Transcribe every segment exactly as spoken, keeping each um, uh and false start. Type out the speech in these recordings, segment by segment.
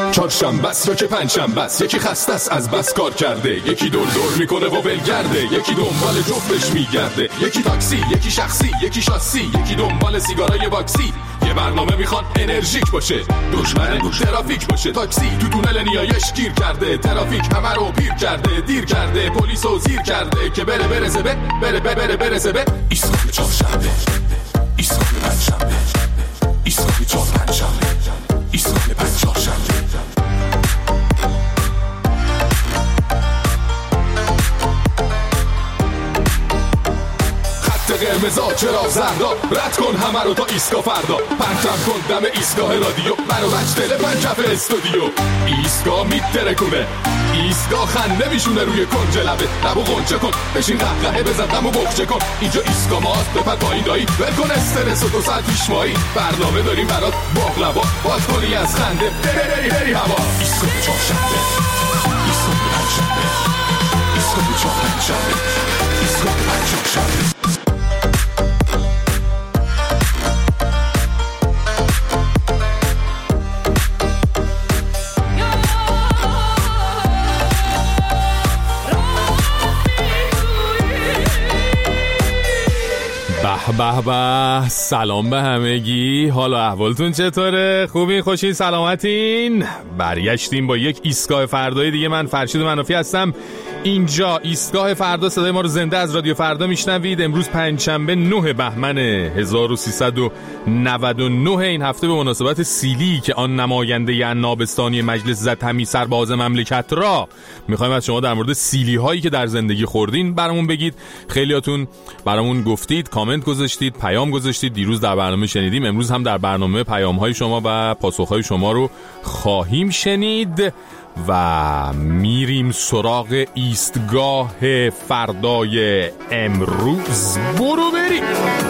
چهارشنبه است یا که پنجشنبه است، یکی خسته است از بس کار کرده، یکی دور دور میکنه و ولگرده، یکی دنبال جفتش میگرده، یکی تاکسی، یکی شخصی، یکی شاسی، یکی دنبال سیگارای باکسی. یه برنامه میخوان انرژیک باشه، دشمن ترافیک باشه. تاکسی تو تونل نیایش گیر کرده، ترافیک همه رو پیر کرده، دیر کرده، پلیسو زیر کرده که بره برسه به بره بره بره برسه به ایستگاه چهارشنبه، ایستگاه پنجشنبه، ایستگاه چهار پنجشنبه، ایستگاه پنج چهارشنبه. قرمزا چرا زردا، رد کن همه رو تا ایستگاه فردا، پرچم کن دم ایستگاه رادیو، منو بچ دل پنکف استودیو. ایستگاه میترکونه، ایستگاه خنده میشونه روی کنج لبه، لبو غنچه کن بشین قهقهه بزن دمو بخچه کن. اینجا ایستگاه ماست بپر پایین دایی، ول کن استرس و دو ساعت پیش مایی، برنامه داریم برات باقلوا، باز کنی از خنده بری بری هوا. ایستگاه چهارشنبه، ایستگاه پنجشنبه، ایستگاه چهار پنجشنبه، ایستگاه پنج چهارشنبه. به به، سلام به همگی. حالا احوالتون چطوره؟ خوبین؟ خوشین؟ سلامتین؟ برگشتیم با یک ایستگاه فردای دیگه. من فرشید منافی هستم. اینجا ایستگاه فردا، صدای ما رو زنده از رادیو فردا میشنوید. امروز پنجشنبه نه بهمن هزار و سیصد و نود و نه. این هفته به مناسبت سیلی که آن نماینده عنابستانی مجلس زد همی سرباز مملکت را، میخوایم از شما در مورد سیلی هایی که در زندگی خوردین برامون بگید. خیلیاتون برامون گفتید، کامنت گذاشتید، پیام گذاشتید. دیروز در برنامه شنیدیم، امروز هم در برنامه پیام های شما و پاسخ های شما رو خواهیم شنید و میریم سراغ ایستگاه فردای امروز. برو بریم.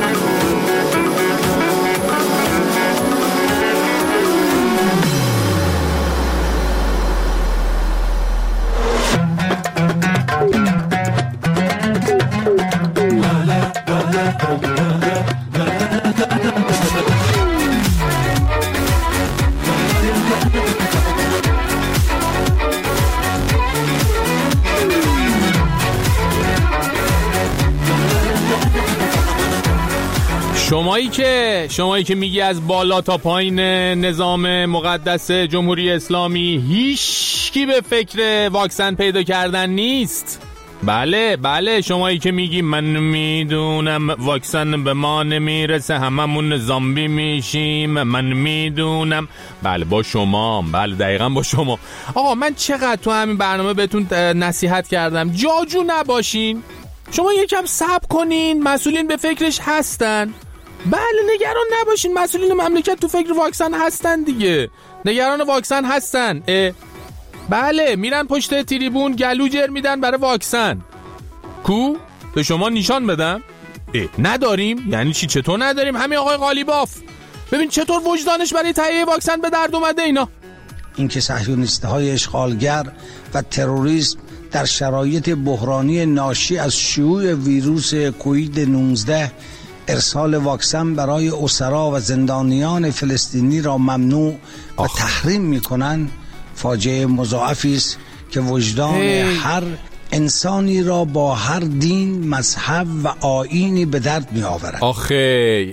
شمایی که شمایی که میگی از بالا تا پایین نظام مقدس جمهوری اسلامی هیچکی به فکر واکسن پیدا کردن نیست. بله بله، شمایی که میگی من میدونم واکسن به ما نمیرسه، هممون زامبی میشیم، من میدونم. بله با شما، بله دقیقا با شما. آقا من چقدر تو همین برنامه بهتون نصیحت کردم جاجو نباشین، شما یکم صبر کنین، مسئولین به فکرش هستن. بله نگران نباشین، مسئولین مملکت تو فکر واکسن هستن دیگه، نگران واکسن هستن. اه. بله میرن پشت تریبون گلو جر میدن برای واکسن. کو به شما نشان بدم؟ اه. نداریم؟ یعنی چی؟ چطور نداریم؟ همین آقای قالیباف ببین چطور وجدانش برای تهیه واکسن به درد اومده. اینا اینکه صهیونیست‌های اشغالگر و تروریسم در شرایط بحرانی ناشی از شیوع ویروس کووید نوزده ارسال واکسن برای اسرا و زندانیان فلسطینی را ممنوع و تحریم می‌کنند، فاجعه مضاعفی است که وجدان هر انسانی را با هر دین، مذهب و آیینی به درد می‌آورد. آخه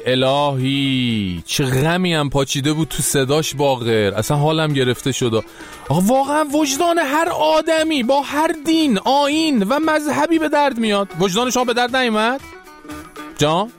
الهی چه غمی هم پاچیده بود تو صداش باقر، اصلا حالم گرفته شد. آقا واقعا وجدان هر آدمی با هر دین، آیین و مذهبی به درد میاد. وجدان شما به درد نیامد؟ جان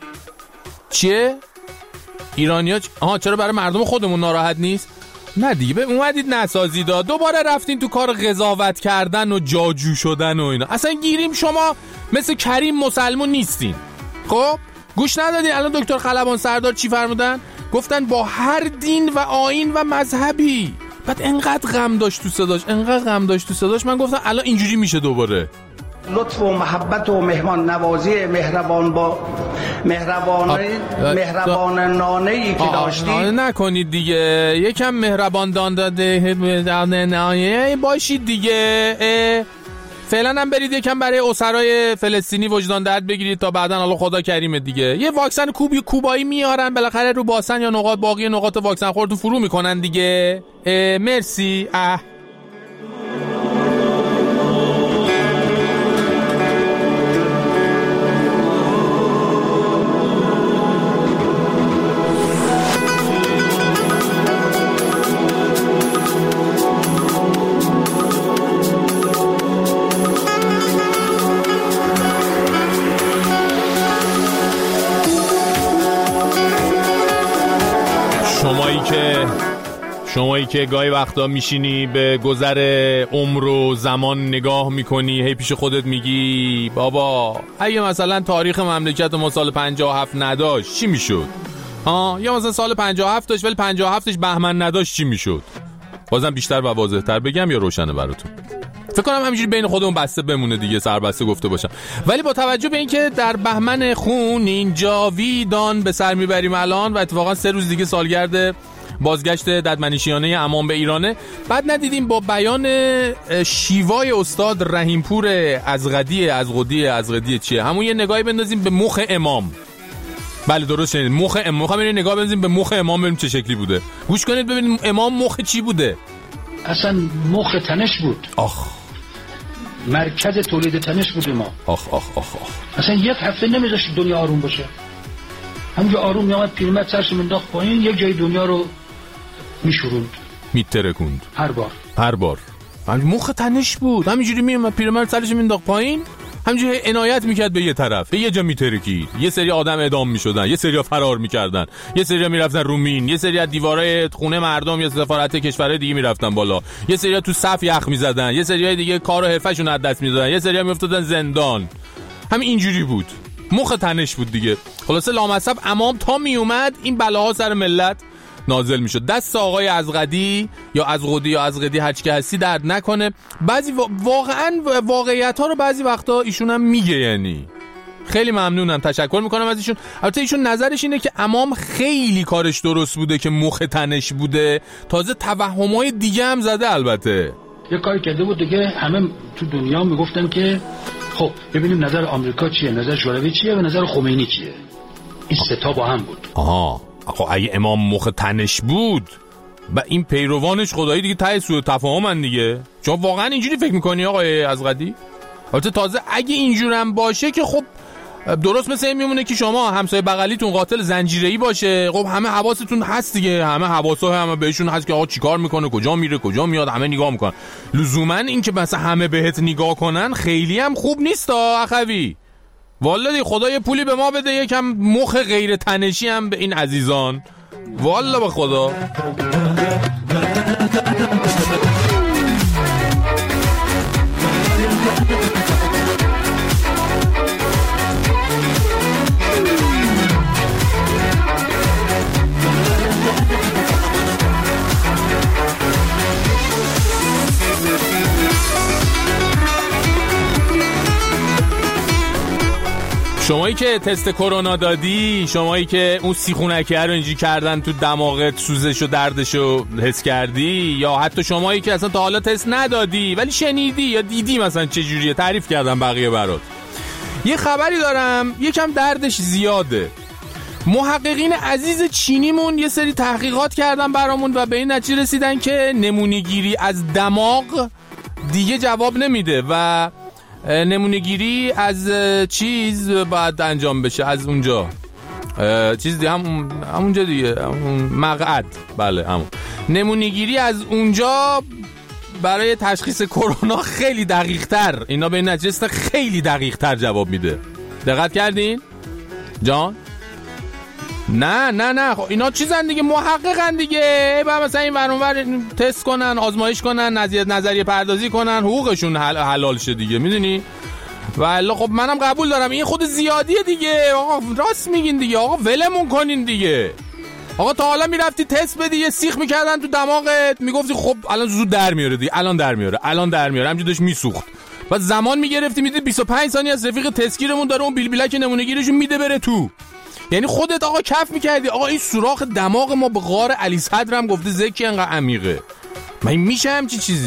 چیه؟ ایرانیا چ... آها چرا برای مردم خودمون ناراحت نیست؟ نه دیگه به اومدید نسازید، دوباره رفتین تو کار قضاوت کردن و جاجو شدن و اینا. اصلا گیریم شما مثل کریم مسلمون نیستین. خب گوش ندادین الان دکتر خلبان سردار چی فرمودن؟ گفتن با هر دین و آیین و مذهبی. بعد انقدر غم داشت تو صداش، انقدر غم داشت تو صداش، من گفتم الان اینجوری میشه دوباره. لطف و محبت و مهمان نوازی مهربان با مهربانه مهربان نانه‌ای که داشتی نکنید دیگه، یکم مهربان دان داده نانه باشید دیگه. فعلا هم برید یکم برای اسرای فلسطینی وجدان درد بگیرید تا بعداً الله خدا کریمه دیگه. یه واکسن کوبی کوبایی میارن بالاخره رو باسن یا نقاط باقی نقاط واکسن خورتون فرو میکنن دیگه. مرسی. اه شمایی که شمایی که گاهی وقتا میشینی به گذر عمر و زمان نگاه میکنی، هی پیش خودت میگی بابا اگه مثلا تاریخ مملکت ما سال پنجاه و هفت نداشت چی میشد؟ ها، یا مثلا سال پنجاه و هفت داشت ولی پنجاه و هفتش بهمن نداشت چی میشد؟ بازم بیشتر و واضح‌تر بگم یا روشنه براتون؟ فکر کنم همینجوری بین خودمون بسته بمونه دیگه، سربسته گفته باشم. ولی با توجه به اینکه در بهمن خون اینجا ویدان به سر میبریم الان و اتفاقا سه روز دیگه سالگرد بازگشت ددمنشیانه امام به ایرانه، بعد ندیدیم با بیان شیوای استاد رحیمپور ازغدی ازغدی ازغدی چیه همون یه نگاهی بندازیم به مخ امام. بله درست شنید، مخ امام. میخوام یه نگاه بندازیم به مخ امام ببینیم چه شکلی بوده. گوش کنید ببینیم امام مخ چی بوده. اصلا مخ تنش بود. آخ، مرکز تولید تنش بود ما. آخ آخ آخ آخ. اصلا یک هفته نمیذاشت دنیا آروم باشه. همونجا آروم میامد پیرمرد سرش منداخت پایین، یک جای دنیا رو میشوروند، میترکوند هر بار هر بار. مخ تنش بود، همینجوری میامد پیرمرد سرش منداخت پایین، همینجوری عنایت میکرد به یه طرف، به یه جا میترکید. یه سری آدم اعدام میشدن، یه سری فرار میکردن، یه سری میرفتن رومین، یه سری از دیوارای خونه مردم یا سفارت کشورهای دیگه میرفتن بالا، یه سری تو صف یخ میزدن، یه سری دیگه کار و حرفشون از دست میدادن، یه سری میافتادن زندان. همین اینجوری بود، مخ تنش بود دیگه. خلاصه لامصب امام تا میومد این بلاها سر ملت نازل میشد. دست آقای ازغدی یا ازغدی یا ازغدی هر چی که هستی درد نکنه. بعضی واقعا واقعیت ها رو بعضی وقتا ایشون هم میگه، یعنی خیلی ممنونم، تشکر میکنم از ایشون. البته ایشون نظرش اینه که امام خیلی کارش درست بوده که مخ تنش بوده، تازه توهمای دیگه هم زده. البته یه کاری کرده بود دیگه، همه تو دنیا میگفتن که خب ببینیم نظر آمریکا چیه، نظر شوروی چیه و نظر خمینی چیه. این سه تا با هم بود. آها، خب اگه امام مخ تنش بود و این پیروانش خدایی دیگه ته سوء تفاهمن دیگه. چون واقعا اینجوری فکر میکنی آقای ازغدی؟ البته تازه اگه اینجورم باشه که خب درست مثل این میمونه که شما همسایه بغلیتون قاتل زنجیره‌ای باشه، خب همه حواستون هست دیگه، همه حواسا همه بهشون هست که آقا چیکار میکنه، کجا میره، کجا میاد، همه نگاه میکنن. لزوما این که مثلا همه بهت نگاه کنن خیلی هم خوب نیست اخوی. والله خدا یه پولی به ما بده یکم مخ غیر تنشی هم به این عزیزان، والله به خدا. شمایی که تست کرونا دادی، شمایی که اون سیخونکه رو اینجوری کردن تو دماغت، سوزش و دردش رو حس کردی، یا حتی شمایی که اصلا تا حالا تست ندادی ولی شنیدی یا دیدی مثلا چه جوریه، تعریف کردم بقیه برات. یه خبری دارم یکم دردش زیاده. محققین عزیز چینیمون یه سری تحقیقات کردن برامون و به این نتیجه رسیدن که نمونه‌گیری از دماغ دیگه جواب نمیده و نمونه‌گیری از چیز باید انجام بشه، از اونجا چیز دیگه، هم همونجا دیگه، همون مقعد. بله همون نمونه‌گیری از اونجا برای تشخیص کرونا خیلی دقیق تر، اینا به این نتیجه خیلی دقیق تر جواب میده. دقت کردین جان؟ نه نه نه خب اینا چیزن دیگه، محققن دیگه، بعد مثلا این ور اون ور تست کنن، آزمایش کنن، نظریه نظریه پردازی کنن، حقوقشون حل... حلال شه دیگه، میدونی؟ والا خب منم قبول دارم این خود زیادیه دیگه. آقا راست میگین دیگه، آقا ولمون کنین دیگه. آقا تا حالا میرفتی تست بدی یه سیخ میکردن تو دماغت، میگفتی خب الان زود در میاره دیگه، الان در میاره الان در میاره همینجوری داشت میسوخت. بعد زمان میگرفتی میدید بیست و پنج ثانیه از رفیق تسکیرمون داره اون بیلبیلک نمونه‌گیریشو میده بره تو. یعنی خودت آقا کف میکردی آقا این سوراخ دماغ ما به غار علی صدر هم گفته زکی انقدر عمیقه. من میشه همچی چیزی؟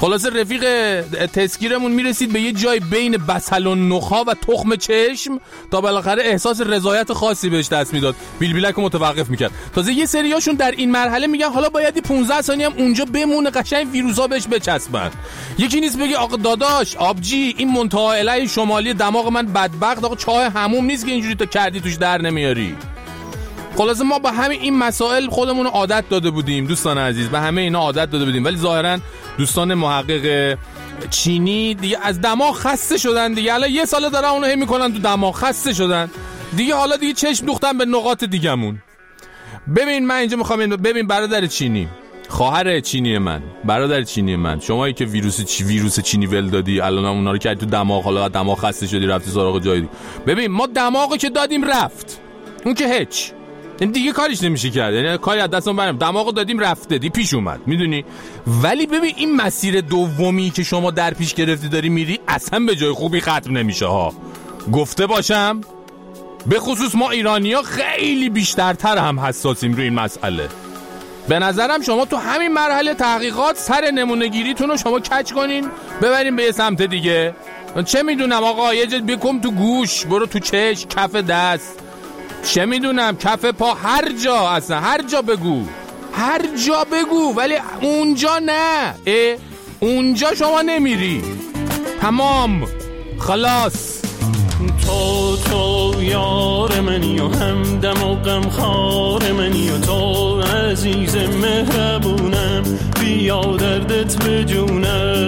خلاص رفیق تسکیرمون میرسید به یه جای بین بسل و نخا و تخم چشم تا بالاخره احساس رضایت خاصی بهش دست میداد. بیلبیلک رو متوقف میکرد. تازه یه سریاشون در این مرحله میگن حالا باید پانزده ثانیه هم اونجا بمونه قشنگ ویروسا بهش بچسبن. یکی نیست بگی آقا داداش آبجی این منتهی الهی شمالی دماغ من بدبخت آقا چای حموم نیست که اینجوری تا کردی توش در نمیاری. خلاصه ما با همین این مسائل خودمون رو عادت داده بودیم دوستان عزیز، به همه اینا عادت داده بودیم، ولی ظاهرا دوستان محقق چینی دیگه از دماغ خسته شدن دیگه. الان یه ساله دارن اونو هی میکنن تو دماغ خسته شدن دیگه، حالا دیگه چشم دوختن به نقاط دیگمون. ببین من اینجا میخوام ببین برادر چینی، خواهر چینی من، برادر چینی من، شمایی که ویروس چی ویروس چینی ول دادی الان اونا رو کردی تو دماغ، حالا دماغ خسته شدی رفتی سراغ جای دیگه. ببین ما دماغو که دادیم رفت، اون که هیچ دیگه کاریش نمیشه کرد، یعنی کاری از دستمون برنم، دماغو دادیم رفته دی پیش اومد میدونی. ولی ببین این مسیر دومی که شما در پیش گرفتی داری میری اصلا به جای خوبی ختم نمیشه ها، گفته باشم. به خصوص ما ایرانی‌ها خیلی بیشترتر هم حساسیم روی این مسئله. به نظرم شما تو همین مرحله تحقیقات سر نمونه گیریتون رو شما کج کنین ببرین به یه سمت دیگه. چه میدونم آقا یه جد بکن تو گوش، برو تو چشم، کف دست، چه میدونم کف پا، هر جا، اصلا هر جا بگو، هر جا بگو، ولی اونجا نه. اه اونجا شما نمیری. تمام خلاص. تو تو یار منی و همدم و غمخوار منی و تو عزیز مهربونم، بیا دردت بجونم.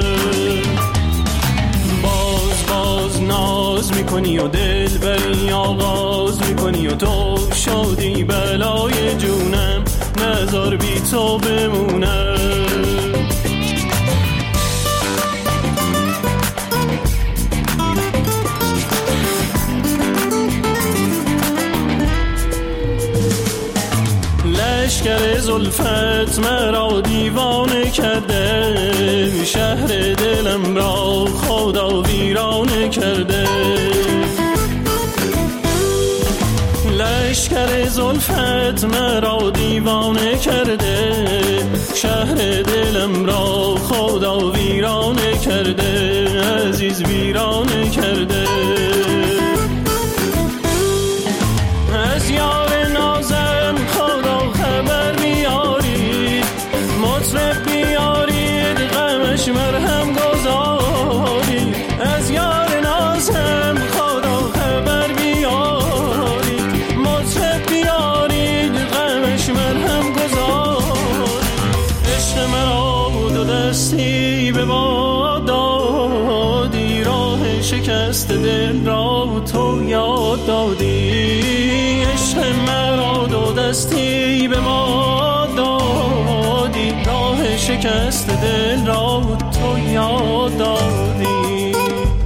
باز باز ناز میکنی و دل بری آغاز میکنی و تو شادی بلای جونم، نذار بی تو بمونم. لشکر زلفت مرا دیوانه کرده، شهر دلم را خدا ویرانه کرده. لشکر زلفت مرا دیوانه کرده، شهر دلم را خدا ویرانه کرده، عزیز ویرانه کرده. از یار نازم خدا خبر بیارید، مطرب بیارید غمش مرهم گذارید. از یار نازم خدا خبر بیارید، مطرب بیارید غمش مرهم گذارید. عشق مرا دو دستی به باد دادی، راه شکست دل را تو یاد دادی. عشق مرا دو دستی به ما دادی، راه شکست دل را تو یاد دادی.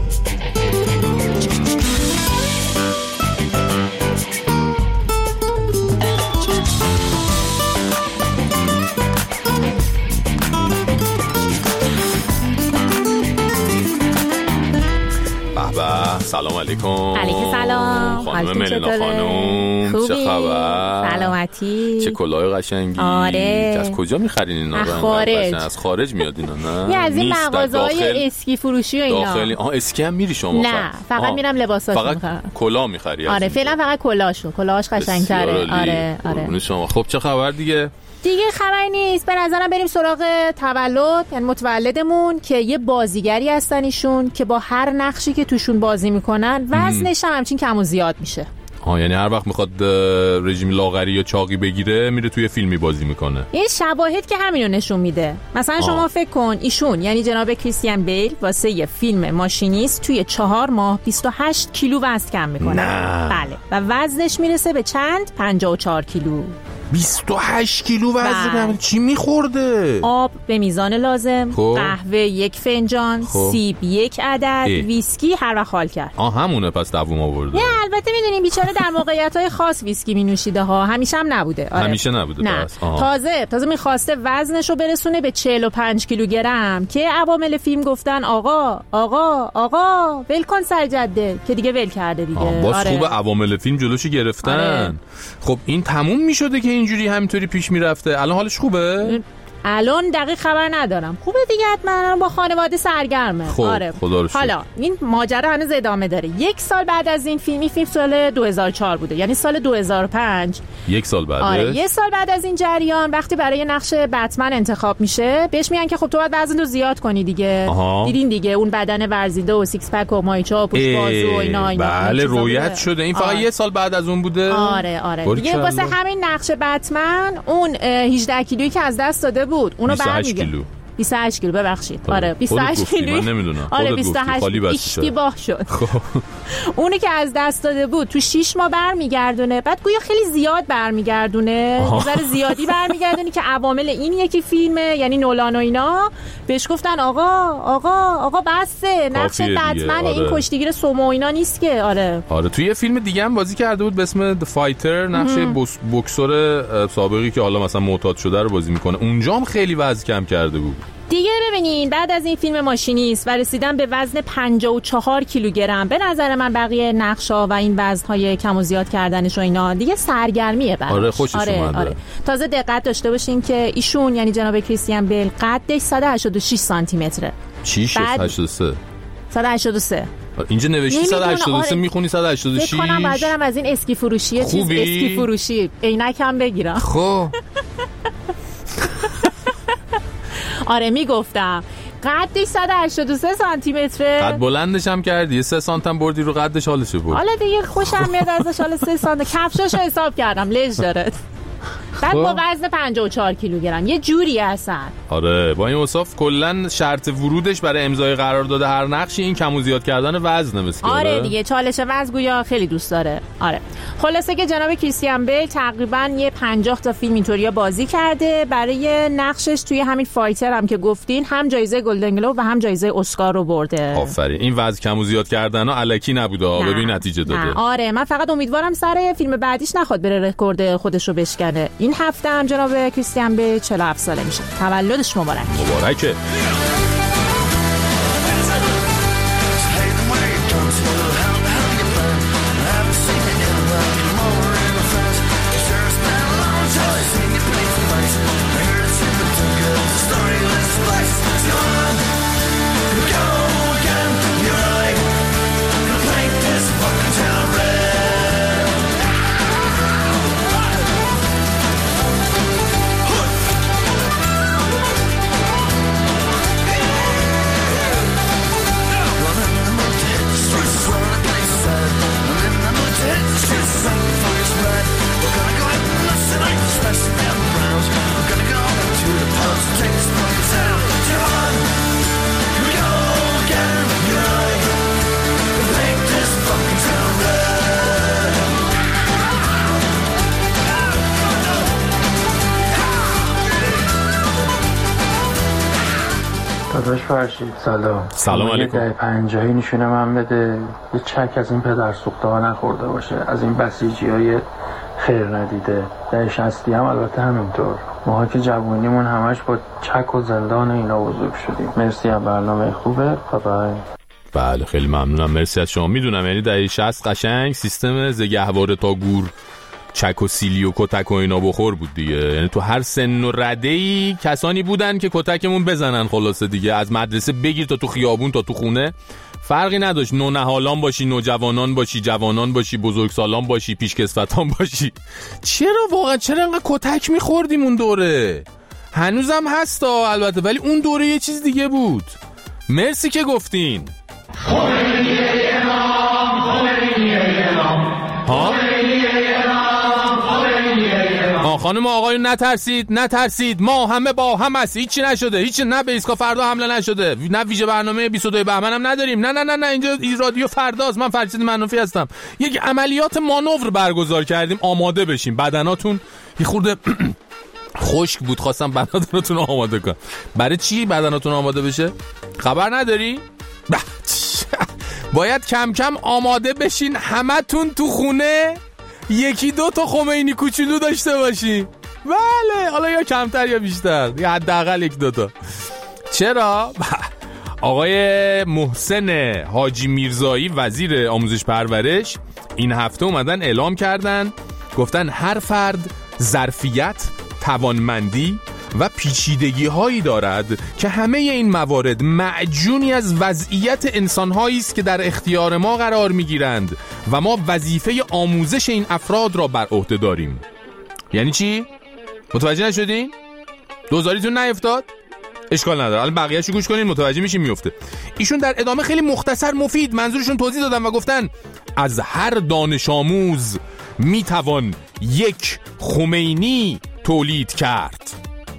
سلام علیکم. علیکم سلام. خانم ملینا خانم چه خبر؟ سلامتی. چه کلاه قشنگی. آره. از کجا میخرین اینا رو؟ خارج. از خارج میاد اینا نه؟ یه از این مغازه‌های اسکی فروشی و اینا. داخلی. آها اسکی هم میری شما؟ نه فقط آه. میرم لباساشو فقط میخرم. کلاه میخری؟ آره فعلا فقط کلاهشو. کلاهش قشنگ‌تره. آره آره. شما خب چه خبر دیگه؟ دیگه خبری نیست. به نظرم بریم سراغ تولد، یعنی متولدمون که یه بازیگری هستن ایشون که با هر نقشی که توشون بازی میکنن وزنش هم همچین کم و زیاد میشه. آه یعنی هر وقت میخواد رژیم لاغری یا چاقی بگیره میره توی فیلمی بازی میکنه. این شواهد که همینو نشون میده. مثلا آه. شما فکر کن ایشون یعنی جناب کریستیان بیل واسه یه فیلم ماشینیست توی چهار ماه بیست و هشت کیلو وزن کم میکنه. نه. بله و وزنش میرسه به چند؟ پنجاه و چهار کیلو. بیست و هشت کیلو وزن. چی میخورده؟ آب به میزان لازم، خب. قهوه یک فنجان، خب. سیب یک عدد، ای. ویسکی هر وقت حال کرد. آه همونه پس دووم آورده. نه البته میدونیم بیچاره در موقعیت‌های خاص ویسکی می نوشیده ها، همیشه هم نبوده. آره. همیشه نبوده نه. پس. آه. تازه تازه میخواسته وزنشو برسونه به چهل و پنج کیلوگرم که عوامل فیلم گفتن آقا آقا آقا ول کن سرجده که دیگه ول کرده دیگه. آه باز آره. خوب عوامل فیلم جلوشو گرفتن. آره. خب این تموم میشده که اینجوری همینطوری پیش میرفته. الان حالش خوبه؟ الان دقیق خبر ندارم. خوبه دیگه، حتما با خانواده سرگرمه. خب آره. خدا رو شکر. حالا این ماجرا هنوز ادامه داره. یک سال بعد از این فیلم، این فیلم سال دو هزار و چهار بوده، یعنی سال دو هزار و پنج. یک سال بعد. آره یک سال بعد از این جریان وقتی برای نقش بتمن انتخاب میشه، بهش میگن که خب تو باید وزن رو زیاد کنی دیگه. آها. دیدین دیگه اون بدن ورزیده و سیکس پک و مایچه و پشت بازو و اینا اینا. بله رویت شده. این فقط آره. یه سال بعد از اون بوده. آره آره دیگه واسه همین نقش بتمن اون هجده کیلویی که از دست داده بود اونو برمیگه. بیست و هشت کیلو ببخشید. آره بیست و هشت کیلو. من نمیدونم. آره بیست و هشت اشتباه شد. خب اونی که از دست داده بود تو شش ماه برمیگردونه. بعد گویا خیلی زیاد برمیگردونه. نظر زیادی برمیگردونه که عوامل این یکی فیلمه، یعنی نولان و اینا بهش گفتن آقا آقا آقا بسه، نقش بتمن آره. این کشتیگیر سومو اینا نیست که. آره آره توی یه فیلم دیگه هم بازی کرده بود به اسم The Fighter، نقش بوکسور سابقی که حالا مثلا معتاد شده رو بازی میکنه. اونجا هم خیلی وزن کم کرده بود. دیگه ببینین بعد از این فیلم ماشینیست و رسیدن به وزن پنجاه و چهار کیلوگرم، به نظر من بقیه نقشا و این وزن‌های کم و زیاد کردنش و اینا دیگه سرگرمیه براش. آره خوشش آره، اومده. آره. تازه دقت داشته باشین که ایشون یعنی جناب کریستیان بیل قدش صد و هشتاد و شش سانتی متره. چی شد؟ هشتاد و سه صد و هشتاد و سه. اینجا نوشتی صد و هشتاد و سه. آره. میخونی صد و هشتاد و شش. فکر کنم بعدم از این اسکی فروشیه چیز اسکی فروشی عینک هم بگیرم. خب آره میگفتم قدش صد و هشتاد و سه سانتی متره. قد بلندش هم کردی، سه سانتم بردی رو قدش، حالشه بود. حالا دیگه خوشم میاد ازش. حالا سه سانت کفشاشو حساب کردم لژ داره. بعد با وزن پنجاه و چهار کیلوگرم یه جوری هستن. آره با این اوصاف کلا شرط ورودش برای امضای قرارداد هر نقشی این کم و زیاد کردن وزنه مثل. آره دیگه چالش وزن گویا خیلی دوست داره. آره خلاصه که جناب کریستیان بیل تقریبا یه پنجاه تا فیلم اینطوریه بازی کرده. برای نقشش توی همین فایتر هم که گفتین هم جایزه گلدن گلوب و هم جایزه اسکار رو برده. آفرین. این وزن کم و زیاد کردن ها الکی نبوده. ببین نتیجه داده. نه. آره من فقط امیدوارم سر فیلم بعدیش نخواد بره رکورد خودش رو بشکنه. این هفته هم جناب کریستیان بیل چهل و هفت ساله میشه. تولدش مبارک. مبارکه. داداش فرشید سلام. سلام علیکم. یه پنجاهی نشونه من بده، یه چک از این پدر سوخته ها نخورده باشه، از این بسیجی های خیر ندیده. ده شصتی هم البته همینطور. ماها که جوانیمون همش با چک و زندان اینا بزرگ شدیم. مرسی از برنامه خوبه. بابای. بله خیلی ممنونم، مرسی از شما. میدونم یعنی دهه شصت قشنگ سیستم زگهواره تا گور چک و سیلی و کتک و اینا بخور بود دیگه. یعنی تو هر سن و رده‌ای کسانی بودن که کتکمون بزنن. خلاصه دیگه از مدرسه بگیر تا تو خیابون تا تو خونه فرقی نداشت. نونهالان باشی، نوجوانان باشی، جوانان باشی، بزرگسالان باشی، پیشکسوتان باشی. چرا واقعا چرا انقدر کتک میخوردیم اون دوره؟ هنوزم هستا البته، ولی اون دوره یه چیز دیگه بود. مرسی که گفتین. ها؟ خانم و آقایون نترسید نترسید، ما همه با هم هستیم. هیچی نشده، هیچی. نه به ایسکا فردا حمله نشده، نه ویژه برنامه بیست و دو بهمن هم نداریم. نه نه نه نه اینجا رادیو فرداست. من فرشید منوفی هستم. یک عملیات مانور برگزار کردیم، آماده بشیم. بدناتون یه خورده خشک بود، خواستم بدناتون رو آماده کنم. برای چی بدناتون آماده بشه؟ خبر نداری؟ باید کم کم آماده بشین. همتون تو خونه یکی دو تا خمینی کوچولو داشته باشی. بله حالا یا کمتر یا بیشتر، یا حداقل یک دو تا. چرا؟ آقای محسن حاجی میرزایی وزیر آموزش پرورش این هفته اومدن اعلام کردن، گفتن هر فرد ظرفیت، توانمندی و پیچیدگی هایی دارد که همه این موارد معجونی از وضعیت انسان هایی است که در اختیار ما قرار می گیرند و ما وظیفه آموزش این افراد را بر عهده داریم. یعنی چی؟ متوجه نشدین؟ دوزاریتون نیفتاد؟ اشکال نداره، الان بقیه‌اشو گوش کنین متوجه میشین میفته. ایشون در ادامه خیلی مختصر مفید منظورشون توضیح دادن و گفتن از هر دانش آموز میتوان یک خمینی تولید کرد.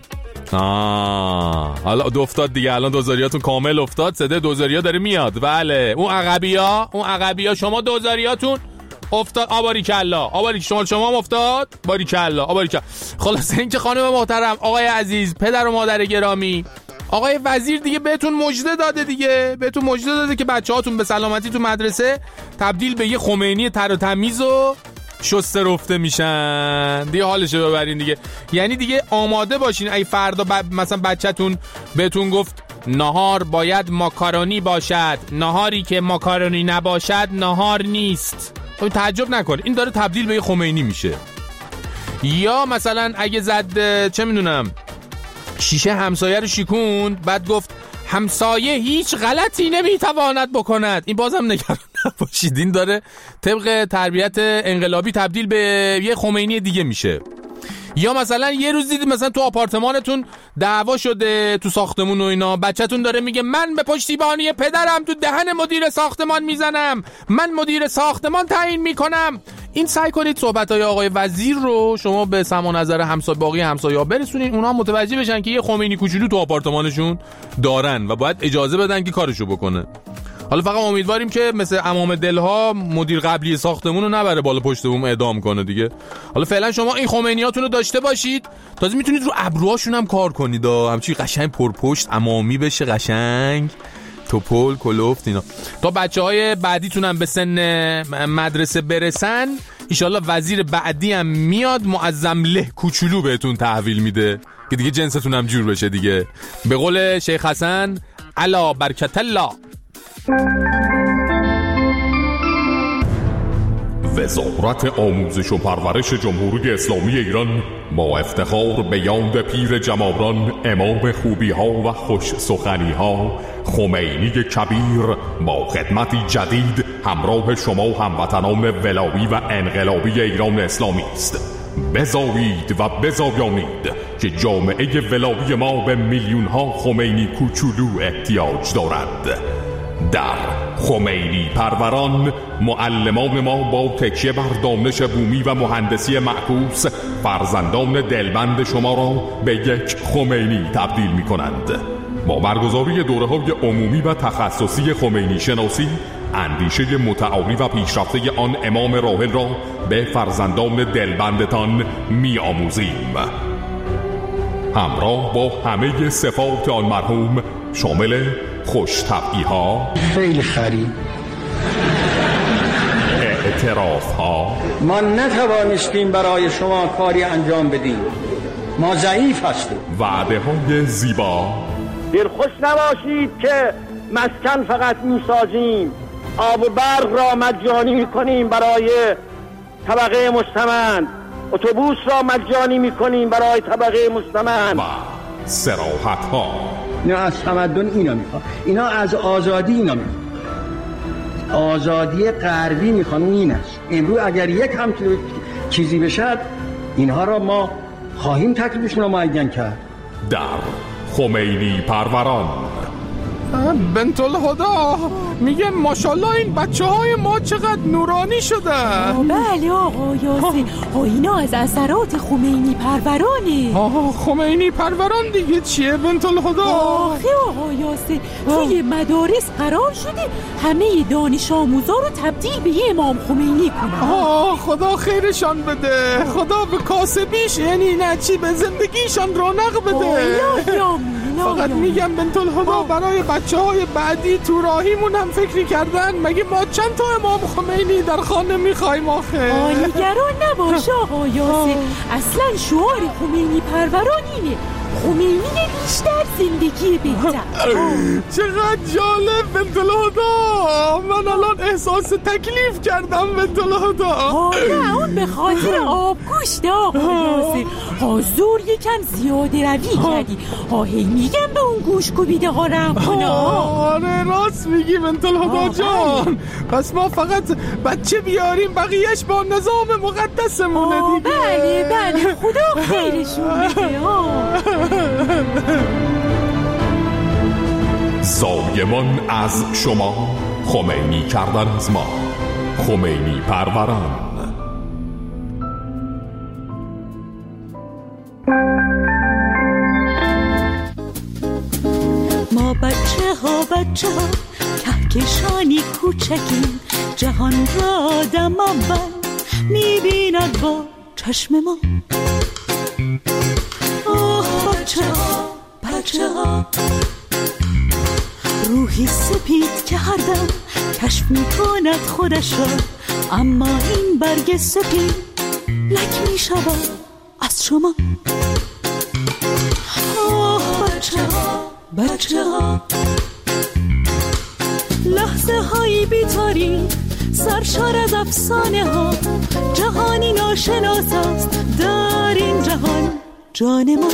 آه حالا افتاد دیگه، الان دوزاریاتون کامل افتاد، صدای دوزاریا داره میاد. بله اون عقبیا اون عقبیا شما دوزاریاتون افتاد. آباری کلا آباری شما شما هم افتاد. باری کلا آباری کلا. خلاص این که خانم محترم، آقای عزیز، پدر و مادر گرامی، آقای وزیر دیگه بهتون مژده داده دیگه بهتون مژده داده که بچه‌هاتون به سلامتی تو مدرسه تبدیل به یه خمینی تر و تمیز و شسته رفته میشن دیگه. حالشو ببرین دیگه. یعنی دیگه آماده باشین ای فردا ب... مثلا بچه‌تون بهتون گفت نهار باید ماکارونی باشد، نهاری که ماکارونی نباشد نهار نیست. تعجب نکن، این داره تبدیل به یه خمینی میشه. یا مثلا اگه زد چه میدونم شیشه همسایه رو شیکوند، بعد گفت همسایه هیچ غلطی نمیتواند بکند. این بازم نگران نباشید، این داره طبق تربیت انقلابی تبدیل به یه خمینی دیگه میشه. یا مثلا یه روز دیدید مثلا تو آپارتمانتون دعوا شده تو ساختمون و اینا، بچه‌تون داره میگه من به پشتیبانی پدرم تو دهن مدیر ساختمان میزنم، من مدیر ساختمان تعیین میکنم. این سعی کنید صحبت‌های آقای وزیر رو شما به سمع و نظر همسایه باقی همسایه‌ها برسونین، اونا متوجه بشن که یه خمینی کوچولو تو آپارتمانشون دارن و باید اجازه بدن که کارشو بکنه. حالا فقط امیدواریم که مثل عمام دلها مدیر قبلی ساختمون رو نبره بالا پشت بوم اعدام کنه دیگه. حالا فعلا شما این خمینیاتون رو داشته باشید، تازه میتونید رو ابروهاشون هم کار کنید، همچین قشنگ پرپشت عمامی بشه، قشنگ توپل کلفت اینا، تا بچه‌های بعدیتون هم به سن مدرسه برسن. ایشالله وزیر بعدی هم میاد معظم له کوچولو بهتون تحویل میده که دیگه جنستون هم جور بشه دیگه. به قول شیخ حسن علا برکت الله. وزارت آموزش و پرورش جمهوری اسلامی ایران با افتخار به یاد پیر جماران، امام خوبی ها و خوش سخنی ها، خمینی کبیر، با خدمتی جدید همراه شما هموطنان ولایی و انقلابی ایران اسلامی است. بزایید و بزایانید که جامعه ولایی ما به میلیون ها خمینی کوچولو احتیاج دارد. در خمینی پروران معلمان ما با تکیه بر دانش بومی و مهندسی معکوس فرزندان دلبند شما را به یک خمینی تبدیل می کنند. با برگزاری دوره‌های عمومی و تخصصی خمینی شناسی، اندیشه متعالی و پیشرفته آن امام راحل را به فرزندان دلبندتان می آموزیم، همراه با همه صفات آن مرحوم، شامل خوش طبعی ها، خیلی خری، اعتراف ها. ما نتوانستیم برای شما کاری انجام بدیم، ما ضعیف هستیم. وعده های زیبا. دلخوش نباشید که مسکن فقط میسازیم، آب و برق را مجانی میکنیم برای طبقه مستمند، اتوبوس را مجانی میکنیم برای طبقه مستمند و صراحت ها. اینا از تمدن اینا میخواد، اینا از آزادی اینا میخواد، آزادی غربی میخوان. این است امروز اگر یک هم چیزی بشد اینها را ما خواهیم تکلیفشون را معین کرد. در خمینی پروران. بنت الهدا میگه ماشاءالله این بچه های ما چقدر نورانی شده. بله آقا یاسین، ها اینا از اثرات خمینی پرورانه. آه خمینی پروران دیگه چیه بنت الهدا؟ آخه آقا یاسین توی مدارس قرار شده همه دانش آموزا رو تبدیل به یه امام خمینی کنن. آه خدا خیرشان بده، خدا به کاسبیش یعنی نه چی به زندگیشان رونق بده. فقط میگم بنت الهدا برای بچه های بعدی تو راهیمون هم فکری کردن، مگه ما چند تا امام خمینی در خانه میخوایم آخه؟ آه نگران نباش آقا یاسین، اصلا شعار خمینی پروران اینه خمینی بیشتر زندگی بهتر. چقدر جالب بنت الهدی. من الان احساس تکلیف کردم بنت الهدی. نه اون به خاطر آبگوشت آقا یاسر. حضور یکم زیاده روی کردی. ها هی میگم به اون گوش کوبیده ها رحم کنه. آره راست میگی بنت الهدی جان. پس ما فقط بچه بیاریم بقیهش با نظام مقدسمونه دیگه. بله بله خدا خیرشون بده. زایمان از شما، خمینی کردن از ما، خمینی پروران. ما بچه ها بچه ها کهکشانی کوچکیم، جهان را آدم اول میبیند با چشم ما. آه بچه ها بچه ها روحی سپید که هر دم کشف میکند خودش را، اما این برگ سپید لک میشود از شما. آه بچه ها بچه ها لحظه هایی بیتاری سرشار از افسانه ها، جهانی ناشناس است در این جهان جان ما.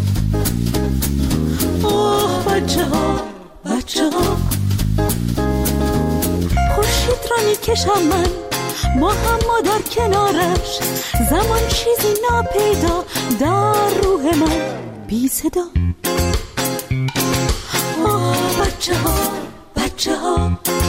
آه بچه ها بچه ها خورشید را میکشم من با هم ما در کنارش، زمان چیزی ناپیدا در روح من بی صدا. آه بچه ها بچه ها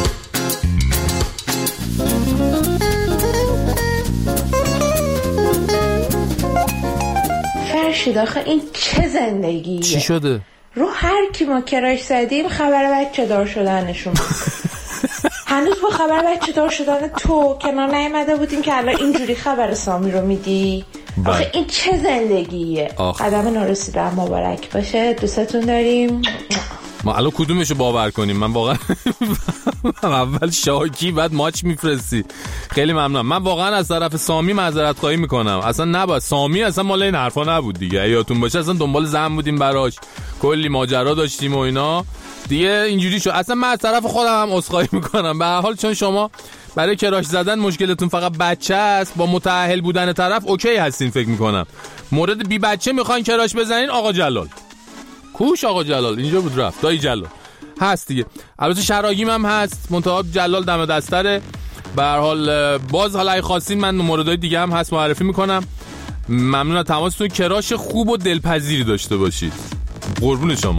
فرشید آخه این چه زندگیه؟ چی شده؟ رو هر کی ما کراش زدیم خبر بچه دار شدنشون. هنوز با خبر بچه دار شدن تو کنار نیامده بودیم که الان اینجوری خبر سامی رو میدی. آخه این چه زندگیه؟ آخ. قدم نارسیده مبارک باشه، دوستتون داریم. ما الان کدومشو باور کنیم؟ من واقعا اول شاکی بعد ماچ میفرستی. خیلی ممنونم. من واقعا از طرف سامی معذرت خواهی میکنم. اصلا نباید سامی اصلا مال این حرفا نبود دیگه. یادتون باشه اصلا دنبال زن بودیم براش، کلی ماجرا داشتیم و اینا دیگه اینجوری شد. اصلا من از طرف خودم هم عذرخواهی میکنم. به هر حال چون شما برای کراش زدن مشکلتون فقط بچه است، با متأهل بودن طرف اوکی هستین فکر میکنم. مورد بی بچه میخواین کراش بزنین، آقا جلال کوش، آقا جلال اینجا بود رفت، دایی جلال هست دیگه. البته شراگیم هم هست، منتها جلال دم دستره. به هر حال باز حالا اگه خواستین من موردهای دیگه هم هست معرفی میکنم. ممنون از تماستون. کراش خوب و دلپذیری داشته باشید. قربون شما.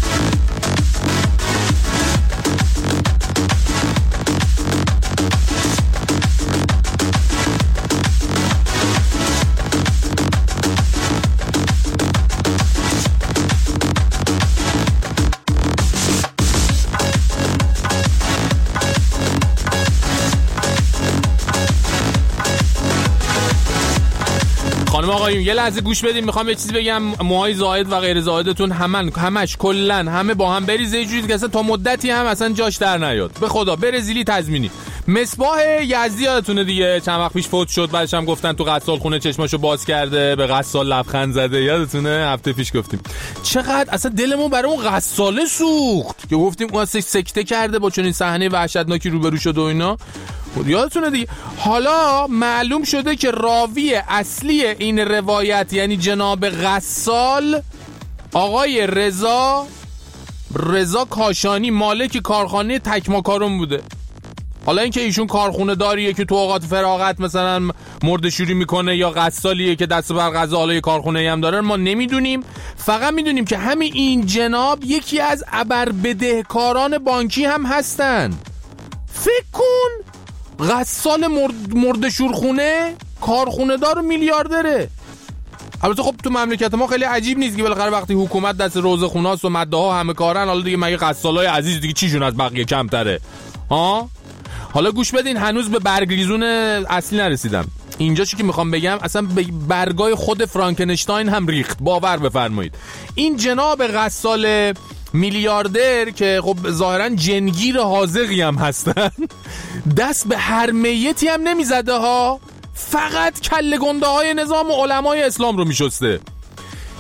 خانم آقایون یه لحظه گوش بدین، میخوام یه چیزی بگم. موهای زائد و غیر زائدتون همن همش کلن همه با هم بریزه یه جوری که اصلا تا مدتی هم اصلا جاش در نیاد. به خدا برزیلی تضمینی. مصباح یزدی یادتونه دیگه، چند وقت پیش فوت شد، بعدش هم گفتن تو غسال خونه چشماشو باز کرده، به غسال لبخند زده. یادتونه هفته پیش گفتیم چقدر اصلا دلمون برای اون غساله سوخت که گفتیم اون سکته کرده با چنین صحنه وحشتناکی روبرو شد و اینا. یادتونه دیگه. حالا معلوم شده که راوی اصلی این روایت یعنی جناب غسال آقای رضا رضا کاشانی، مالک کارخانه تکماکارون بوده. حالا اینکه ایشون کارخونه داریه که تو اوقات فراغت مثلا مرده‌شوری میکنه یا غسالیه که دست بر غذا حالا کارخونه هم داره ما نمیدونیم. فقط میدونیم که همین این جناب یکی از ابر بدهکاران بانکی هم هستن. فکر کن غسال مرد مرده‌شورخونه کارخونه دار و میلیاردره. البته خب تو مملکت ما خیلی عجیب نیست که بالاخره وقتی حکومت دست روزخونه‌است و مده ها همه کارن، حالا دیگه مگه غسالای عزیز دیگه چیشون از بقیه کمتره ها؟ حالا گوش بدین، هنوز به برگریزون اصلی نرسیدم. اینجا چی که میخوام بگم اصلا به برگای خود فرانکنشتاین هم ریخت، باور بفرمایید. این جناب غسال میلیاردر که خب ظاهرا جنگیر حاذقی هم هستن دست به هر میتی هم نمیزده ها، فقط کله گنده های نظام و علمای اسلام رو میشسته.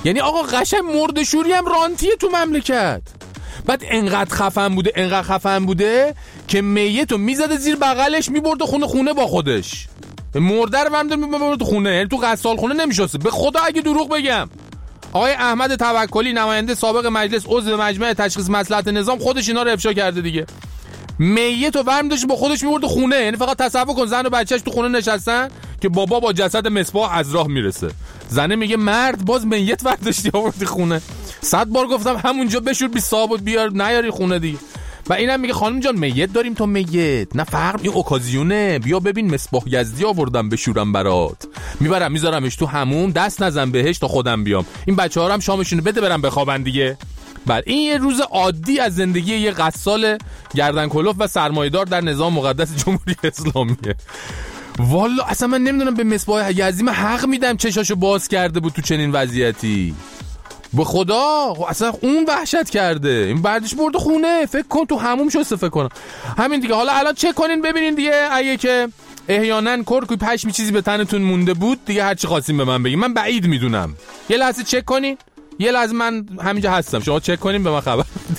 یعنی آقا قشنگ مرده‌شوری هم رانتیه تو مملکت. بعد انقدر خفن بوده انقدر خفن بوده که میتو میزده زیر بغلش میبرده خونه خونه با خودش، مرده رو برمی‌داره میبرده خونه، یعنی تو غسال خونه نمیشسته. به خدا اگه دروغ بگم آقای احمد توکلی نماینده سابق مجلس عضو مجمع تشخیص مصلحت نظام خودش اینا رو افشا کرده دیگه. میتو برمی‌داشت با خودش میبرده خونه، یعنی فقط تصور کن زن و بچه‌ش تو خونه نشستن که بابا با جسد مصباح از راه میرسه، زنه میگه مرد باز میت برداشتی آوردی خونه. صد بار گفتم همونجا بشور بی صابون بیار نیاری خونه دیگه. و اینم میگه خانم جان میت داریم تو میت نه فرق، این اوکازیونه، بیا ببین مصباح یزدی آوردم بشورم برات، میبرم میذارمش تو همون، دست نزن بهش تا خودم بیام، این بچه‌ها هم شامشونو بده برم بخوابن دیگه. بعد این یه روز عادی از زندگی یه غسال گردن کلوف و سرمایه‌دار در نظام مقدس جمهوری اسلامیه. والا اصلا من نمیدونم به مصباح یزدی من حق میدم چشاشو باز کرده بود تو چنین وضعیتی. به خدا اصلا اون وحشت کرده، این بردش برده خونه، فکر کن تو هموم شسته فکر کنم همین دیگه. حالا الان چک کنین ببینین دیگه اگه که احیانا کرکوی پشمی چیزی به تنتون مونده بود دیگه هر چی خواستین به من بگین، من بعید میدونم. یه لحظه چک کنین، یه لحظه من همینجا هستم، شما چک کنین به من خبر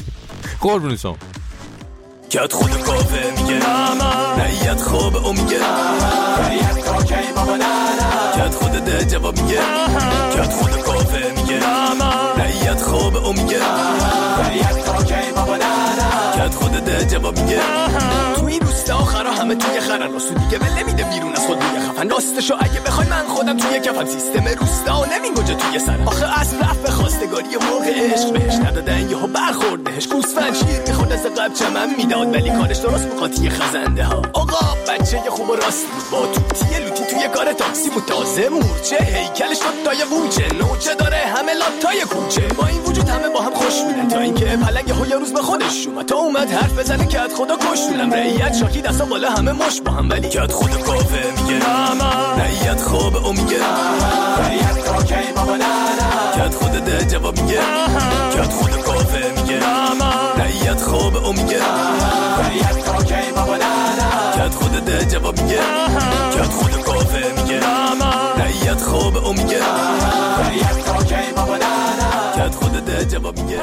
قربون شما. کات خود کافه میگه نیت خوب او میگه نیت کاکی بابا نه کات خود ده جواب میگه کات خود کافه میگه نیت خوب او میگه نیت کاکی بابا نه کات خود ده جواب میگه تو این روستا آخرا همه توی خرن راسو دیگه ول نمیده بیرون از خود میگه خفن راستشو اگه بخوای من خودم توی کفن سیستم روستا نمیگوجه توی سر آخه اصل رفت به خواستگاری موقع عشق بهش ندادن یهو برخوردهش گوسفند شیر میخورد از قبل چمن میداد ولی کارش درست بقاطی خزنده ها. آقا بچه یه خوب و راست بود با توتی لوتی توی کار تاکسی بود تازه مورچه هیکلش شد تای بوچه نوچه داره همه لاتای کوچه با این وجود همه با هم خوش بودن تا اینکه پلنگ ها یه روز به خودش اومد تا اومد حرف بزنه که خدا کشتونم رعیت شاکی دستا بالا همه مش با هم ولی کات خود کافه میگه رعیت خوب او میگه رعیت کاکی بابا نه کات خود ده جواب میگه کات خود کافه میگه رعیت خوب او میگه رعیت کاکی بابا نه کات خود ده جواب میگه کات خود کافه میگه رعیت خوب او میگه رعیت کاکی بابا نه کات خود ده جواب میگه.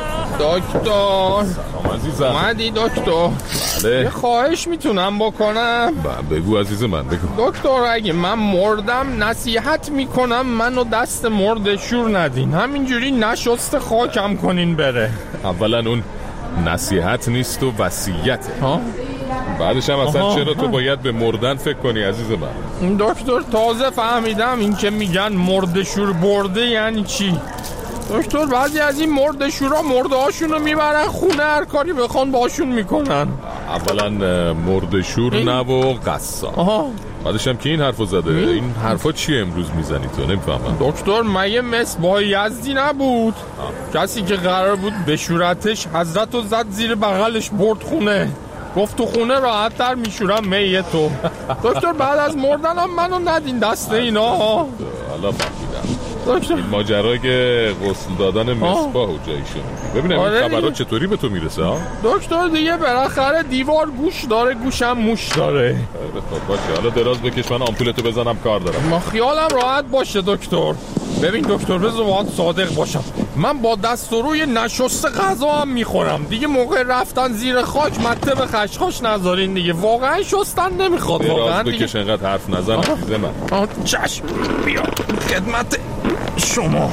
دکتر سلام عزیزم. اومدی دکتر؟ بله. یه خواهش میتونم بکنم؟ بگو عزیز من بگو. دکتر اگه من مردم نصیحت میکنم منو دست مرد شور ندین، همینجوری نشسته خاکم کنین بره. اولا اون نصیحت نیست و وصیته. ها؟ بعدش هم اصلا آها. چرا تو باید به مردن فکر کنی عزیز من؟ دکتر تازه فهمیدم این که میگن مرد شور برده یعنی چی. دکتر بعضی از این مرد شورا مرده هاشونو میبرن خونه هر کاری بخوان باشون میکنن. اولا مرد شور این... نه و قصاب. آها. بعدش هم که این حرفو زده این, این حرفا چیه امروز میزنی تو نمیفهمم. دکتر مگه مصباح یزدی نبود؟ آه. کسی که قرار بود بشورتش حضرت رو زد زیر بغلش برد خونه، گفت تو خونه راحت تر میشورم میتو. دکتر بعد از مردنم منو ندین دست اینا. حالا فهمیدم دکتر این ماجرا که غسل دادن مصباح و جایشون ببینم آره این خبرات چطوری به تو میرسه ها؟ دکتر دیگه بالاخره دیوار گوش داره گوشم موش داره. خب باشه حالا دراز بکش من آمپولتو بزنم کار دارم. ما خیالم راحت باشه دکتر. ببین دکتر بذار باهات صادق باشم، من با دست و روی نشسته غذا هم میخورم دیگه، موقع رفتن زیر خاک مته به خشخاش نذارین دیگه، واقعا شستن نمیخواد واقعا دیگه. بکش انقدر حرف نزن عزیز من. چشم بیا خدمت شما.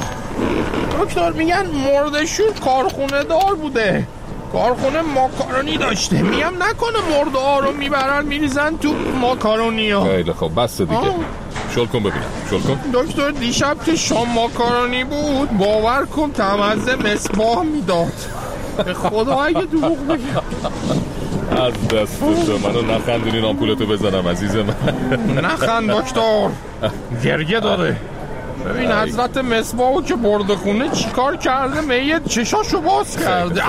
دکتر میگن مردشور کارخونه دار بوده، کارخونه ماکارونی داشته، میگم نکنه مرده ها رو میبرن میریزن تو ماکارونی ها. خیلی خب بس دیگه. شل کن ببینم شل کن. دکتر دیشب که شام ماکارونی بود باور کن تمزه مصباح میداد. به خدا اگه دروغ بگم از دست تو منو نخندونین آمپولتو بزنم عزیز من. نخند دکتر گرگه داره. ببین حضرت مصباحو که برده خونه چیکار کرده، میت چشاشو باز کرده.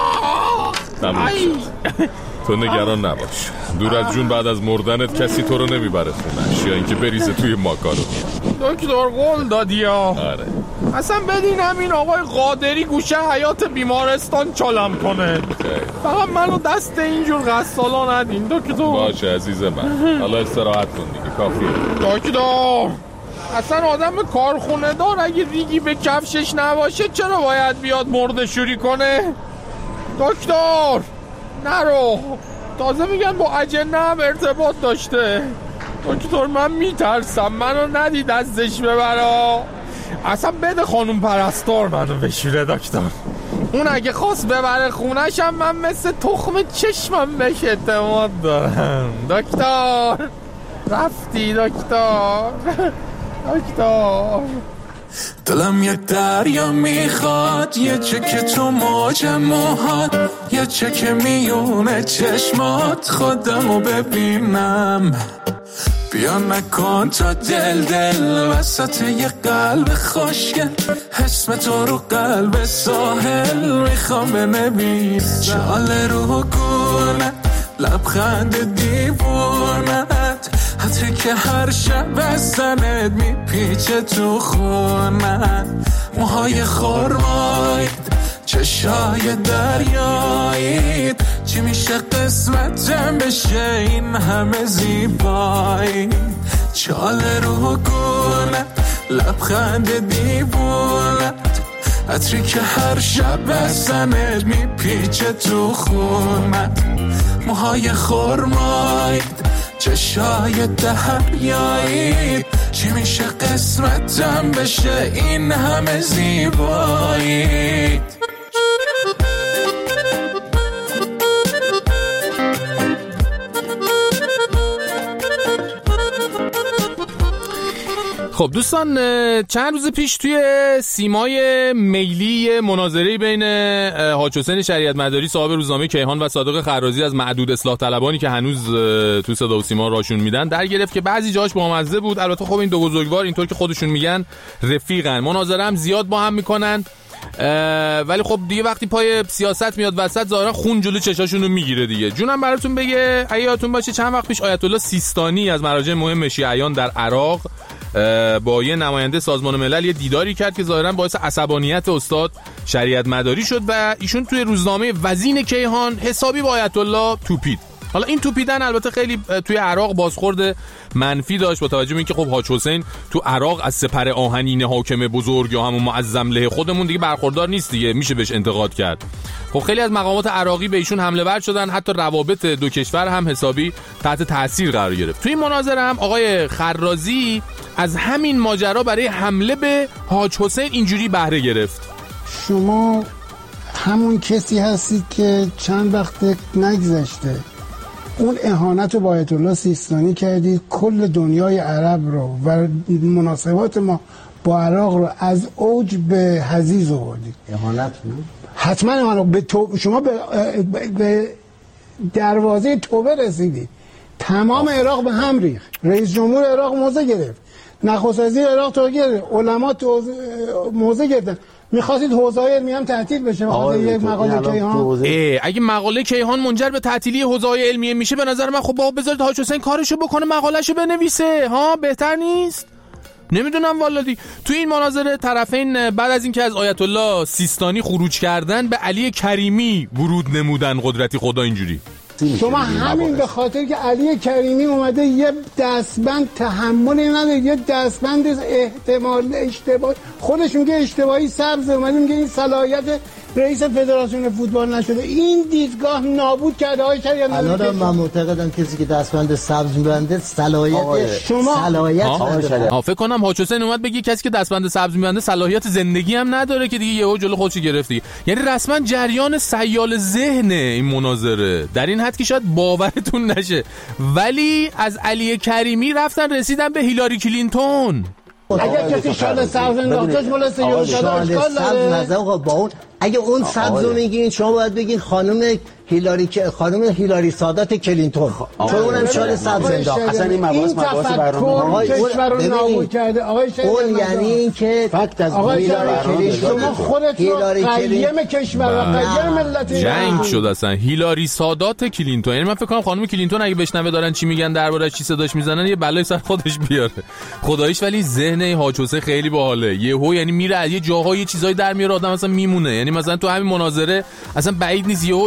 تو نگران نباش، دور از جون بعد از مردنت کسی تو رو نمیبره خونش یا اینکه بریزه توی ماکارونی. دکتر قول دادی ها. آره اصلا بدین همین آقای قادری گوشه حیات بیمارستان چالم کنه، فقط منو دست اینجور غسالا ندین دکتر. باشه عزیز من، حالا استراحت کن دیگه کافیه. دکتر اصلا آدم کارخونه دار اگه ریگی به کفشش نباشه چرا باید بیاد مرده‌شوری کنه؟ دکتر نرو، تازه میگن با اجنه هم ارتباط داشته. دکتر من میترسم منو ندی دستش ببرا. اصلا بده خانوم پرستار منو بشوره دکتر. اون اگه خواست ببره خونشم من مثل تخم چشمم بهش اعتماد دارم. دکتر رفتی دکتر دکتر. دلم یه دریا میخواد، یه چکه تو موج موهات، یه چکه میونه چشمات، خودمو ببینم. بیا نکن تا دل دل وسط یه قلب خوشگل، اسم تو رو قلب ساحل میخوام بنویسم. چاله رو گونه لبخند دیوونت، حتی که هر شب بستنت میپیچه تو خونت. موهای خرمایید چشای دریایید، چی میشه قسمتم بشه این همه زیبایی. چاله رو گونه لبخند دیوونت، عطری که هر شب بستنت میپیچه تو خونت. موهای خرمایید چشای دریایید، چی میشه قسمتم بشه این همه زیبایی. خب دوستان، چند روز پیش توی سیمای میلی مناظره بین حاج حسین شریعت مداری صاحب روزنامه کیهان و صادق خرازی از معدود اصلاح طلبانی که هنوز تو صدا و سیما راشون میدن در گرفت که بعضی جاش بامزه بود. البته خب این دو بزرگوار اینطور که خودشون میگن رفیقن، مناظره هم زیاد با هم میکنن، ولی خب دیگه وقتی پای سیاست میاد وسط ظاهرا خون جلو چشاشون رو میگیره دیگه. جونم براتون بگه اگه یادتون باشه چند وقت پیش آیت الله سیستانی از مراجع مهم شیعیان در عراق با یه نماینده سازمان ملل یه دیداری کرد که ظاهرا باعث عصبانیت استاد شریعت مداری شد و ایشون توی روزنامه وزین کیهان حسابی با آیت الله توپید. حالا این توپیدن البته خیلی توی عراق بازخورد منفی داشت با توجه به اینکه خب حاج حسین تو عراق از سپر آهنین حاکم بزرگ یا همون معظم له خودمون دیگه برخوردار نیست دیگه، میشه بهش انتقاد کرد. خب خیلی از مقامات عراقی به ایشون حمله ور شدن، حتی روابط دو کشور هم حسابی تحت تاثیر قرار گرفت. توی این مناظره هم آقای خرازی از همین ماجرا برای حمله به حاج حسین اینجوری بهره گرفت. شما همون کسی هستید که چند وقت نگذشته اون اهانت رو با آیت الله سیستانی کردید، کل دنیای عرب رو و مناسبات ما با عراق رو از اوج به حضیض آوردید. اهانت بود؟ حتما اهانت. به تو... شما به... به دروازه توبه رسیدید. تمام عراق به هم ریخت. رئیس جمهور عراق موضع گرفت، نخست وزیر عراق تو گرفت، علما تو موضع گرفتن. می‌خواستید حوزه‌های علمی هم تعطیل بشه بخاطر یک مقاله کیهان. اگه مقاله کیهان منجر به تعطیلی حوزه‌های علمی میشه به نظر من خب بابا بذارید حاج حسین کارشو بکنه، مقالهشو بنویسه، ها بهتر نیست؟ نمیدونم والله. تو این مناظره طرفین بعد از اینکه از آیت الله سیستانی خروج کردن به علی کریمی ورود نمودن، قدرتی خدا اینجوری. شما همین به خاطر که علی کریمی اومده یه دستبند تحملی نداره، یه دستبند احتمال اشتباه، خودش میگه اشتباهی سبز اومده میگه این صلاحیت رئیس فدراسیون فوتبال نشده. این دیدگاه نابود کرده های شریعت مداری. الان من معتقدم کسی که دستبند سبز می‌بنده صلاحیت شما صلاحیت نداره. ها فکر کنم حاج حسین اومد بگه کسی که دستبند سبز می‌بنده صلاحیت زندگی هم نداره که دیگه یهو جلو خودش گرفتی. یعنی رسما جریان سیال ذهن این مناظره در این حد که شاید باورتون نشه، ولی از علی کریمی رفتن رسیدن به هیلاری کلینتون. اگه کسی شال سبز انداختش مال سیاه شده اشکال داره. با اون اگه اون سبز رو میگین شما باید بگین خانم هیلاری خانم هیلاری سادات کلینتون، چون اونم شال سبز انداخت. اصلا این مباحث مباحث برنامه کشور رو نابود کرده. آقای اون یعنی اینکه فقط از هیلاری کلینتون شما خودتون قیم کشور و قیم ملت جنگ شد اصلا. هیلاری سادات کلینتون، یعنی من فکر کنم خانم کلینتون اگه بشنوه دارن چی میگن دربارش چی صداش میزنن یه بلای سر خودش بیاره خداییش. ولی ذهن حاج حسین خیلی باحاله، یهو یعنی میره از یه جاهای چیزای در میاره آدم اصلا میمونه. یعنی مثلا تو همین مناظره اصلا بعید نیست یهو ایشون چه